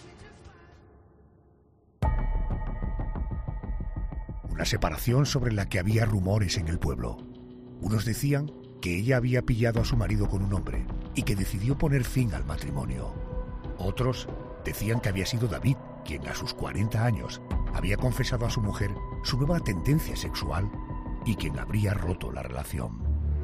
Una separación sobre la que había rumores en el pueblo. Unos decían que ella había pillado a su marido con un hombre y que decidió poner fin al matrimonio. Otros decían que había sido David quien a sus 40 años había confesado a su mujer su nueva tendencia sexual y quien habría roto la relación.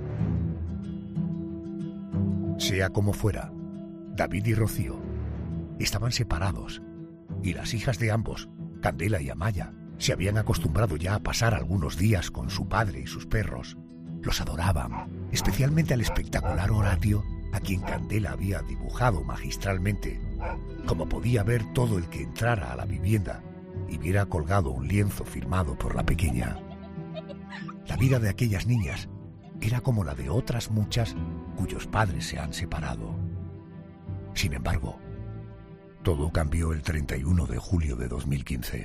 Sea como fuera, David y Rocío estaban separados y las hijas de ambos, Candela y Amaya, se habían acostumbrado ya a pasar algunos días con su padre y sus perros. Los adoraban, especialmente al espectacular Horatio, a quien Candela había dibujado magistralmente, como podía ver todo el que entrara a la vivienda y viera colgado un lienzo firmado por la pequeña. La vida de aquellas niñas era como la de otras muchas cuyos padres se han separado. Sin embargo, todo cambió el 31 de julio de 2015.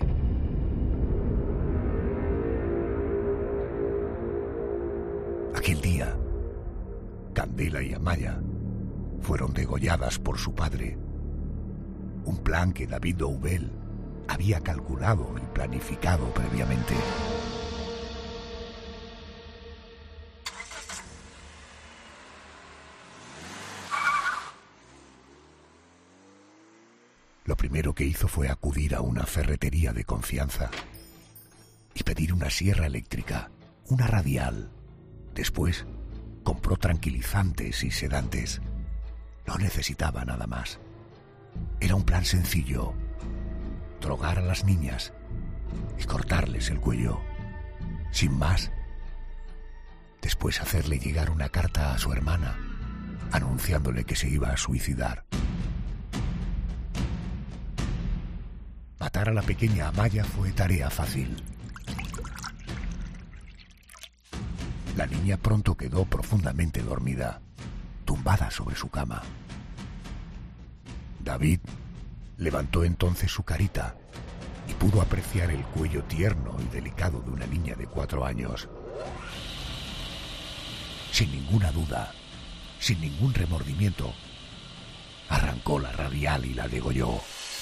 Aquel día, Candela y Amaya fueron degolladas por su padre. Un plan que David Daubel había calculado y planificado previamente. Lo primero que hizo fue acudir a una ferretería de confianza y pedir una sierra eléctrica, una radial. Después compró tranquilizantes y sedantes. No necesitaba nada más. Era un plan sencillo: drogar a las niñas y cortarles el cuello. Sin más. Después hacerle llegar una carta a su hermana anunciándole que se iba a suicidar. Matar a la pequeña Amaya fue tarea fácil. La niña pronto quedó profundamente dormida, tumbada sobre su cama. David levantó entonces su carita y pudo apreciar el cuello tierno y delicado de una niña de 4 años. Sin ninguna duda, sin ningún remordimiento, arrancó la radial y la degolló.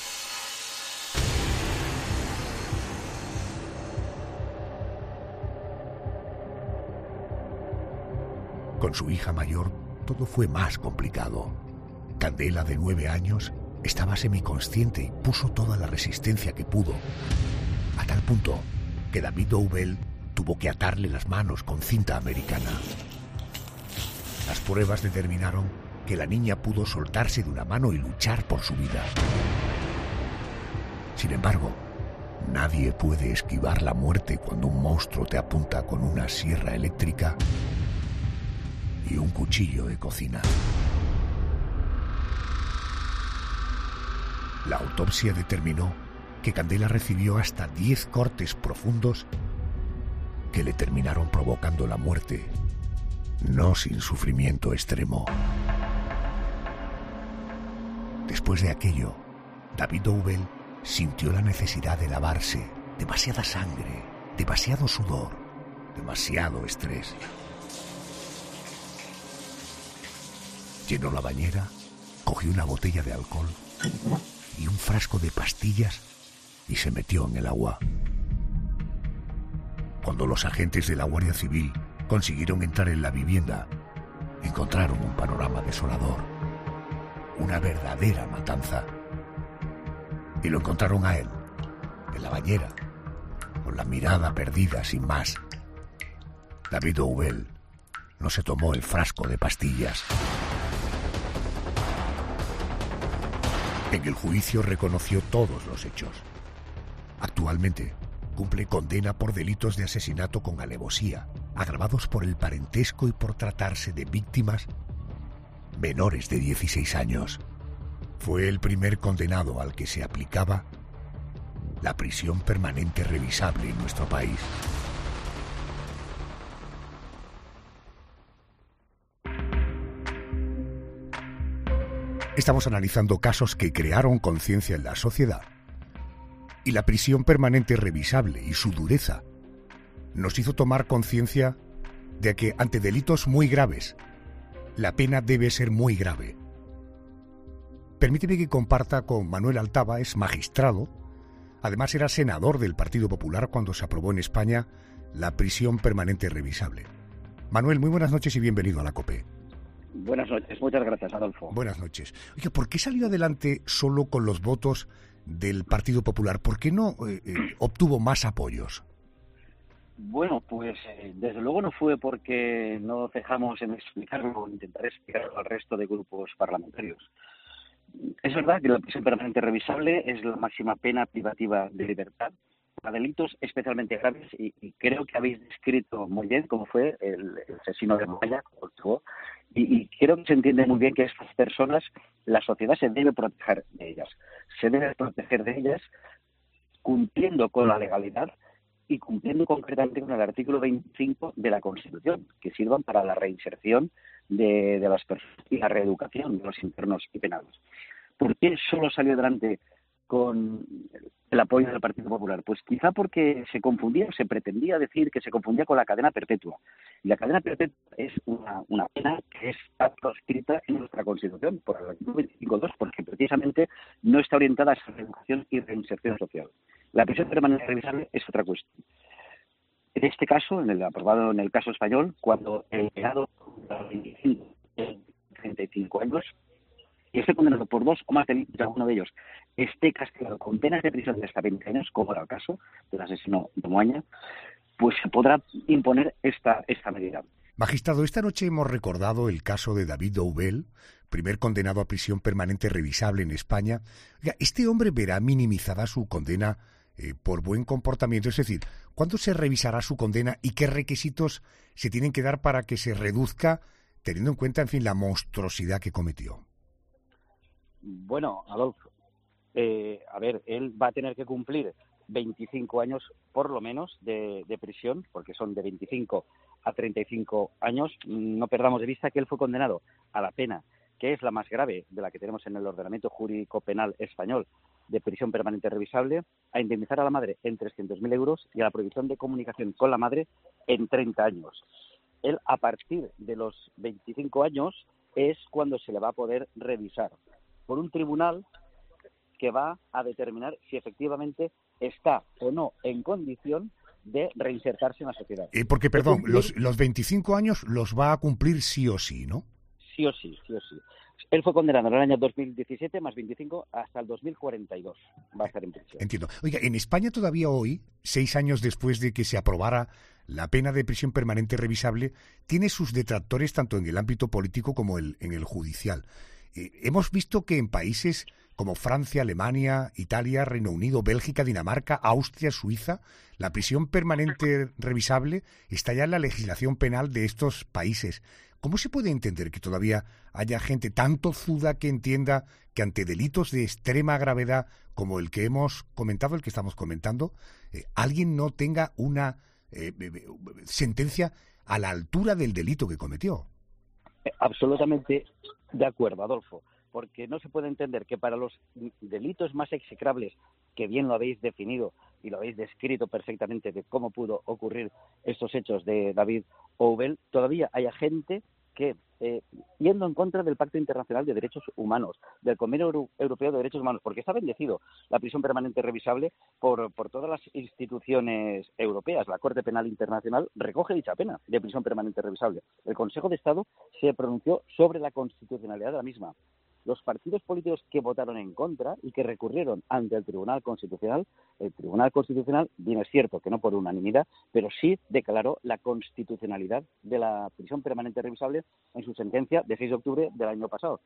Con su hija mayor todo fue más complicado. Candela, de 9 años, estaba semiconsciente y puso toda la resistencia que pudo, a tal punto que David Daubel tuvo que atarle las manos con cinta americana. Las pruebas determinaron que la niña pudo soltarse de una mano y luchar por su vida. Sin embargo, nadie puede esquivar la muerte cuando un monstruo te apunta con una sierra eléctrica y un cuchillo de cocina. La autopsia determinó que Candela recibió hasta 10 cortes profundos que le terminaron provocando la muerte, no sin sufrimiento extremo. Después de aquello, David Daubel sintió la necesidad de lavarse. Demasiada sangre, demasiado sudor, demasiado estrés. Llenó la bañera, cogió una botella de alcohol y un frasco de pastillas y se metió en el agua. Cuando los agentes de la Guardia Civil consiguieron entrar en la vivienda, encontraron un panorama desolador, una verdadera matanza. Y lo encontraron a él, en la bañera, con la mirada perdida sin más. David Daubel no se tomó el frasco de pastillas. En el juicio reconoció todos los hechos. Actualmente cumple condena por delitos de asesinato con alevosía, agravados por el parentesco y por tratarse de víctimas menores de 16 años. Fue el primer condenado al que se aplicaba la prisión permanente revisable en nuestro país. Estamos analizando casos que crearon conciencia en la sociedad. Y la prisión permanente revisable y su dureza nos hizo tomar conciencia de que ante delitos muy graves, la pena debe ser muy grave. Permíteme que comparta con Manuel Altaba, es magistrado, además era senador del Partido Popular cuando se aprobó en España la prisión permanente revisable. Manuel, muy buenas noches y bienvenido a la COPE. Buenas noches, muchas gracias, Adolfo. Buenas noches. Oye, ¿por qué salió adelante solo con los votos del Partido Popular? ¿Por qué no obtuvo más apoyos? Bueno, pues desde luego no fue porque no dejamos en explicarlo o intentar explicarlo al resto de grupos parlamentarios. Es verdad que la prisión permanente revisable es la máxima pena privativa de libertad para delitos especialmente graves y creo que habéis descrito muy bien cómo fue el asesino de Moya, y creo que se entiende muy bien que estas personas, la sociedad se debe proteger de ellas. Se debe proteger de ellas cumpliendo con la legalidad y cumpliendo concretamente con el artículo 25 de la Constitución, que sirvan para la reinserción de las personas y la reeducación de los internos y penados. ¿Por qué solo salió adelante con el apoyo del Partido Popular? Pues quizá porque se confundía, se pretendía decir que se confundía con la cadena perpetua. Y la cadena perpetua es una pena que está proscrita en nuestra Constitución por el artículo 25.2, porque precisamente no está orientada a esa reeducación y reinserción social. La prisión permanente revisable es otra cuestión. En este caso, aprobado en el caso español, cuando el penado cumple 25, 35 años, y esté condenado por 2 o más delitos, alguno de ellos esté castigado con penas de prisión de hasta 20 años, como era el caso del asesino de Moaña, pues se podrá imponer esta medida. Magistrado, esta noche hemos recordado el caso de David Doubel, primer condenado a prisión permanente revisable en España. Oiga, ¿este hombre verá minimizada su condena por buen comportamiento? Es decir, ¿cuándo se revisará su condena y qué requisitos se tienen que dar para que se reduzca, teniendo en cuenta, en fin, la monstruosidad que cometió? Bueno, Adolfo, él va a tener que cumplir 25 años por lo menos de prisión, porque son de 25 a 35 años. No perdamos de vista que él fue condenado a la pena, que es la más grave de la que tenemos en el ordenamiento jurídico penal español, de prisión permanente revisable, a indemnizar a la madre en 300.000 euros y a la prohibición de comunicación con la madre en 30 años. Él, a partir de los 25 años, es cuando se le va a poder revisar por un tribunal que va a determinar si efectivamente está o no en condición de reinsertarse en la sociedad. Porque, perdón, los 25 años los va a cumplir sí o sí, ¿no? Sí o sí, sí o sí. Él fue condenado en el año 2017 más 25 hasta el 2042. Va a estar en prisión. Entiendo. Oiga, en España todavía hoy, 6 años después de que se aprobara la pena de prisión permanente revisable, tiene sus detractores tanto en el ámbito político como en el judicial. Hemos visto que en países como Francia, Alemania, Italia, Reino Unido, Bélgica, Dinamarca, Austria, Suiza, la prisión permanente revisable está ya en la legislación penal de estos países. ¿Cómo se puede entender que todavía haya gente tan tozuda que entienda que ante delitos de extrema gravedad como el que hemos comentado, el que estamos comentando, alguien no tenga una sentencia a la altura del delito que cometió? Absolutamente de acuerdo, Adolfo, porque no se puede entender que para los delitos más execrables, que bien lo habéis definido y lo habéis descrito perfectamente de cómo pudo ocurrir estos hechos de David Doubel, todavía haya gente que, yendo en contra del Pacto Internacional de Derechos Humanos, del Convenio Europeo de Derechos Humanos, porque está bendecido la prisión permanente revisable por todas las instituciones europeas. La Corte Penal Internacional recoge dicha pena de prisión permanente revisable. El Consejo de Estado se pronunció sobre la constitucionalidad de la misma. Los partidos políticos que votaron en contra y que recurrieron ante el Tribunal Constitucional, bien es cierto que no por unanimidad, pero sí declaró la constitucionalidad de la prisión permanente revisable en su sentencia de 6 de octubre del año pasado,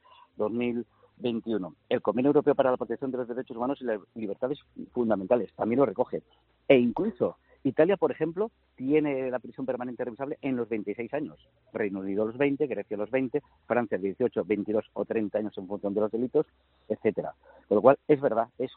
2021. El Convenio Europeo para la Protección de los Derechos Humanos y las Libertades Fundamentales también lo recoge. E incluso Italia, por ejemplo, tiene la prisión permanente revisable en los 26 años. Reino Unido los 20, Grecia los 20, Francia 18, 22 o 30 años en función de los delitos, etcétera. Con lo cual, es verdad, es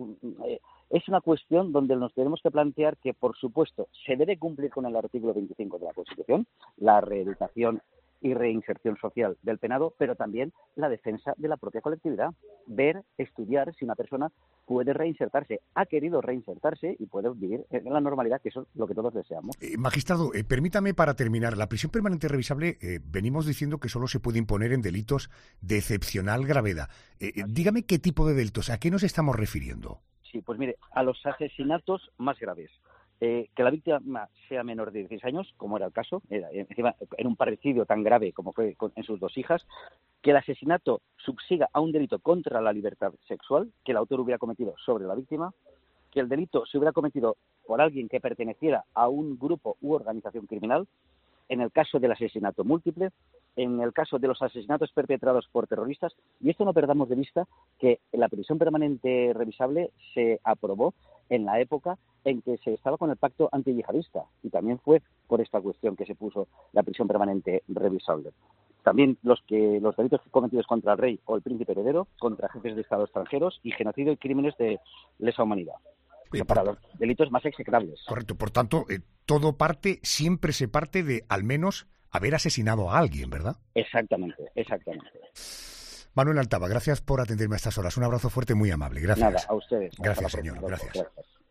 una cuestión donde nos tenemos que plantear que, por supuesto, se debe cumplir con el artículo 25 de la Constitución, la reeducación y reinserción social del penado, pero también la defensa de la propia colectividad. Ver, estudiar si una persona puede reinsertarse, ha querido reinsertarse y puede vivir en la normalidad, que eso es lo que todos deseamos. Magistrado, permítame para terminar, la prisión permanente revisable, venimos diciendo que solo se puede imponer en delitos de excepcional gravedad. Dígame qué tipo de delitos, ¿a qué nos estamos refiriendo? Sí, pues mire, a los asesinatos más graves. Que la víctima sea menor de 16 años, como era el caso, encima en un parricidio tan grave como fue en sus 2 hijas, que el asesinato subsiga a un delito contra la libertad sexual que el autor hubiera cometido sobre la víctima, que el delito se hubiera cometido por alguien que perteneciera a un grupo u organización criminal, en el caso del asesinato múltiple, en el caso de los asesinatos perpetrados por terroristas, y esto no perdamos de vista que la prisión permanente revisable se aprobó en la época en que se estaba con el pacto antiyihadista, y también fue por esta cuestión que se puso la prisión permanente revisable. También los delitos cometidos contra el rey o el príncipe heredero, contra jefes de Estado extranjeros y genocidio y crímenes de lesa humanidad. Para los delitos más execrables. Correcto, por tanto, siempre se parte de al menos haber asesinado a alguien, ¿verdad? Exactamente. Manuel Altaba, gracias por atenderme a estas horas. Un abrazo fuerte, muy amable. Gracias. Nada, a ustedes. Gracias, señor. Gracias.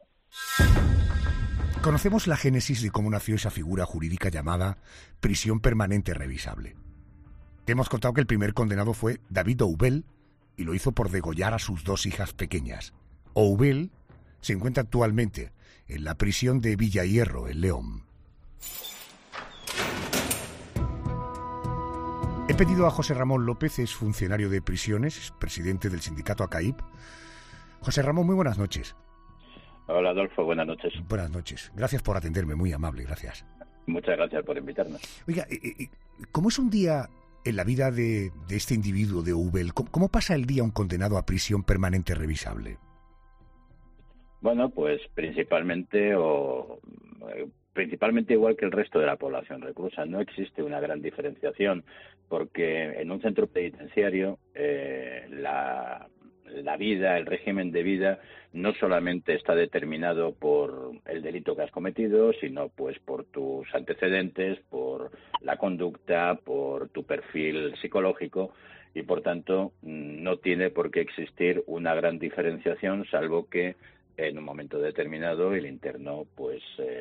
Conocemos la génesis de cómo nació esa figura jurídica llamada prisión permanente revisable. Te hemos contado que el primer condenado fue David Oubel y lo hizo por degollar a sus 2 hijas pequeñas. Oubel se encuentra actualmente en la prisión de Villahierro, en León. He pedido a José Ramón López, es funcionario de prisiones, es presidente del sindicato ACAIP. José Ramón, muy buenas noches. Hola, Adolfo, buenas noches. Buenas noches. Gracias por atenderme, muy amable, gracias. Muchas gracias por invitarnos. Oiga, ¿cómo es un día en la vida de este individuo, de Oubel? ¿Cómo pasa el día un condenado a prisión permanente revisable? Bueno, pues principalmente igual que el resto de la población reclusa. No existe una gran diferenciación porque en un centro penitenciario la vida, el régimen de vida, no solamente está determinado por el delito que has cometido, sino pues por tus antecedentes, por la conducta, por tu perfil psicológico, y por tanto no tiene por qué existir una gran diferenciación, salvo que en un momento determinado el interno pues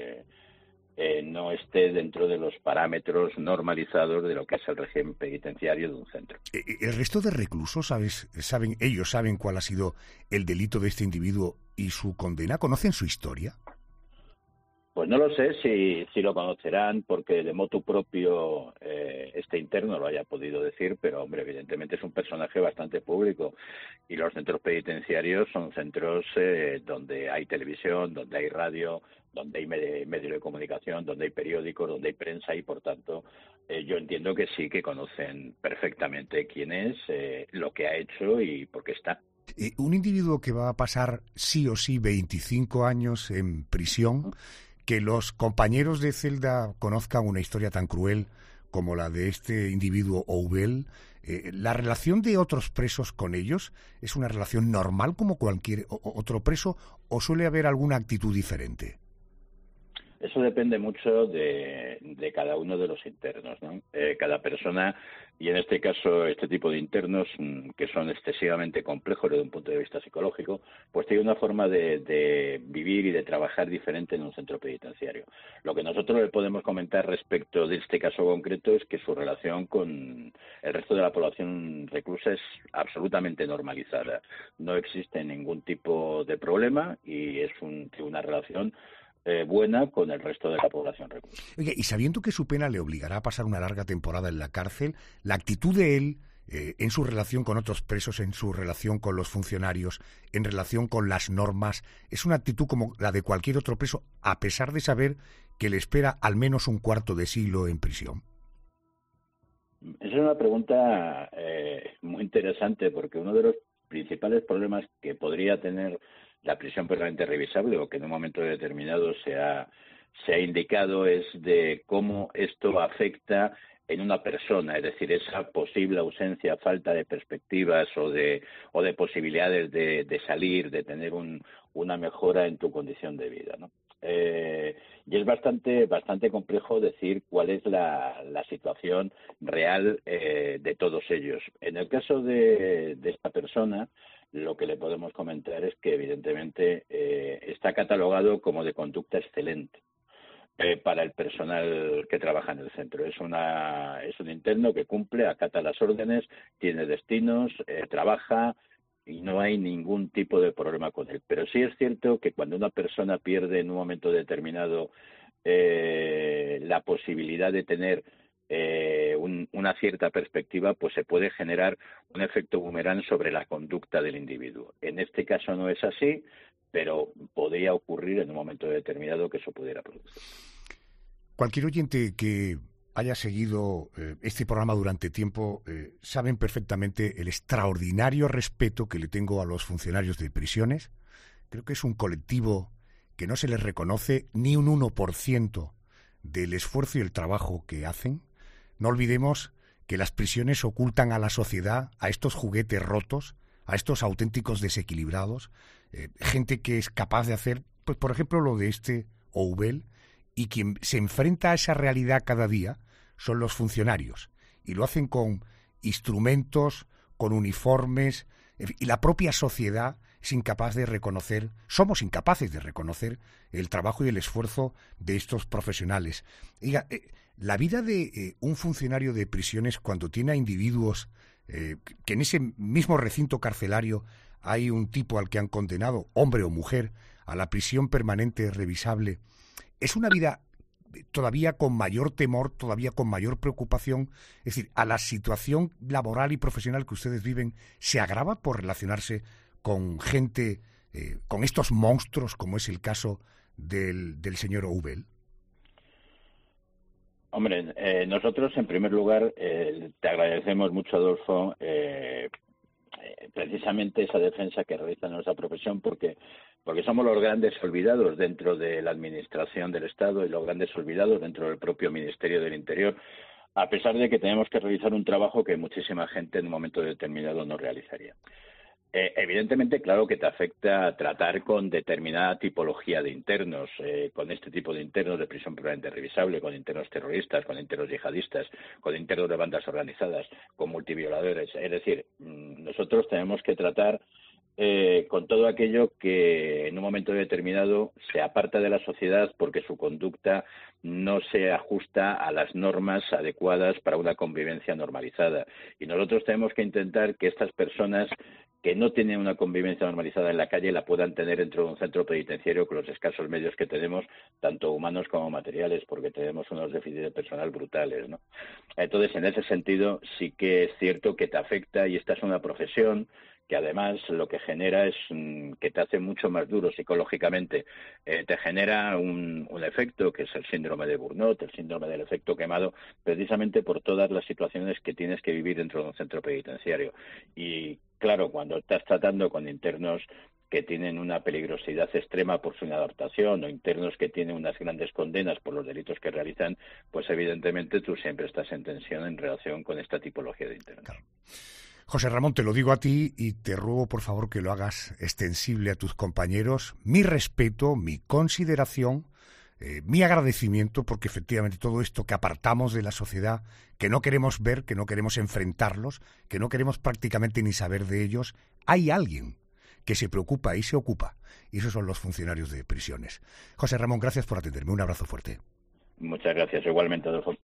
no esté dentro de los parámetros normalizados de lo que es el régimen penitenciario de un centro. ¿El resto de reclusos saben cuál ha sido el delito de este individuo y su condena? ¿Conocen su historia? Pues no lo sé si lo conocerán porque de motu propio este interno lo haya podido decir, pero hombre, evidentemente es un personaje bastante público y los centros penitenciarios son centros donde hay televisión, donde hay radio, donde hay medios de comunicación, donde hay periódicos, donde hay prensa y por tanto yo entiendo que sí que conocen perfectamente quién es, lo que ha hecho y por qué está. Un individuo que va a pasar sí o sí 25 años en prisión, que los compañeros de celda conozcan una historia tan cruel como la de este individuo Oubel, ¿la relación de otros presos con ellos es una relación normal como cualquier otro preso o suele haber alguna actitud diferente? Eso depende mucho de cada uno de los internos, ¿no? Cada persona, y en este caso este tipo de internos que son excesivamente complejos desde un punto de vista psicológico, pues tiene una forma de vivir y de trabajar diferente en un centro penitenciario. Lo que nosotros le podemos comentar respecto de este caso concreto es que su relación con el resto de la población reclusa es absolutamente normalizada. No existe ningún tipo de problema y es una relación buena con el resto de la población reclusa. Oye, y sabiendo que su pena le obligará a pasar una larga temporada en la cárcel, la actitud de él en su relación con otros presos, en su relación con los funcionarios, en relación con las normas, es una actitud como la de cualquier otro preso, a pesar de saber que le espera al menos un cuarto de siglo en prisión. Esa es una pregunta muy interesante porque uno de los principales problemas que podría tener la prisión permanente revisable o que en un momento determinado se ha indicado es de cómo esto afecta en una persona, es decir, esa posible ausencia, falta de perspectivas o de posibilidades de salir, de tener una mejora en tu condición de vida, ¿no? Y es bastante complejo decir cuál es la situación real de todos ellos. En el caso de esta persona, lo que le podemos comentar es que evidentemente está catalogado como de conducta excelente para el personal que trabaja en el centro. Es un interno que cumple, acata las órdenes, tiene destinos, trabaja y no hay ningún tipo de problema con él. Pero sí es cierto que cuando una persona pierde en un momento determinado la posibilidad de tener una cierta perspectiva, pues se puede generar un efecto boomerang sobre la conducta del individuo. En este caso no es así, pero podría ocurrir en un momento determinado que eso pudiera producir. Cualquier oyente que haya seguido este programa durante tiempo saben perfectamente el extraordinario respeto que le tengo a los funcionarios de prisiones. Creo que es un colectivo que no se les reconoce ni un 1% del esfuerzo y el trabajo que hacen. No olvidemos que las prisiones ocultan a la sociedad a estos juguetes rotos, a estos auténticos desequilibrados, gente que es capaz de hacer, pues por ejemplo, lo de este Oubel, y quien se enfrenta a esa realidad cada día son los funcionarios, y lo hacen con instrumentos, con uniformes, y la propia sociedad es incapaz de reconocer, somos incapaces de reconocer el trabajo y el esfuerzo de estos profesionales. La vida de un funcionario de prisiones, cuando tiene a individuos que en ese mismo recinto carcelario hay un tipo al que han condenado, hombre o mujer, a la prisión permanente revisable, es una vida todavía con mayor temor, todavía con mayor preocupación. Es decir, a la situación laboral y profesional que ustedes viven se agrava por relacionarse con gente, con estos monstruos, como es el caso del señor Oubel. Hombre, nosotros en primer lugar te agradecemos mucho, Adolfo, precisamente esa defensa que realiza nuestra profesión, porque somos los grandes olvidados dentro de la administración del Estado y los grandes olvidados dentro del propio Ministerio del Interior, a pesar de que tenemos que realizar un trabajo que muchísima gente en un momento determinado no realizaría. Evidentemente, claro que te afecta tratar con determinada tipología de internos, con este tipo de internos de prisión permanente revisable, con internos terroristas, con internos yihadistas, con internos de bandas organizadas, con multivioladores. Es decir, nosotros tenemos que tratar con todo aquello que en un momento determinado se aparta de la sociedad porque su conducta no se ajusta a las normas adecuadas para una convivencia normalizada. Y nosotros tenemos que intentar que estas personas que no tienen una convivencia normalizada en la calle la puedan tener dentro de un centro penitenciario con los escasos medios que tenemos, tanto humanos como materiales, porque tenemos unos déficits de personal brutales, ¿no? Entonces, en ese sentido, sí que es cierto que te afecta, y esta es una profesión que además lo que genera es que te hace mucho más duro psicológicamente. Te genera un efecto que es el síndrome de Burnout, el síndrome del efecto quemado, precisamente por todas las situaciones que tienes que vivir dentro de un centro penitenciario. Y claro, cuando estás tratando con internos que tienen una peligrosidad extrema por su inadaptación o internos que tienen unas grandes condenas por los delitos que realizan, pues evidentemente tú siempre estás en tensión en relación con esta tipología de internos. Claro. José Ramón, te lo digo a ti y te ruego por favor que lo hagas extensible a tus compañeros. Mi respeto, mi consideración, mi agradecimiento, porque efectivamente todo esto que apartamos de la sociedad, que no queremos ver, que no queremos enfrentarlos, que no queremos prácticamente ni saber de ellos, hay alguien que se preocupa y se ocupa, y esos son los funcionarios de prisiones. José Ramón, gracias por atenderme. Un abrazo fuerte. Muchas gracias, igualmente, Adolfo.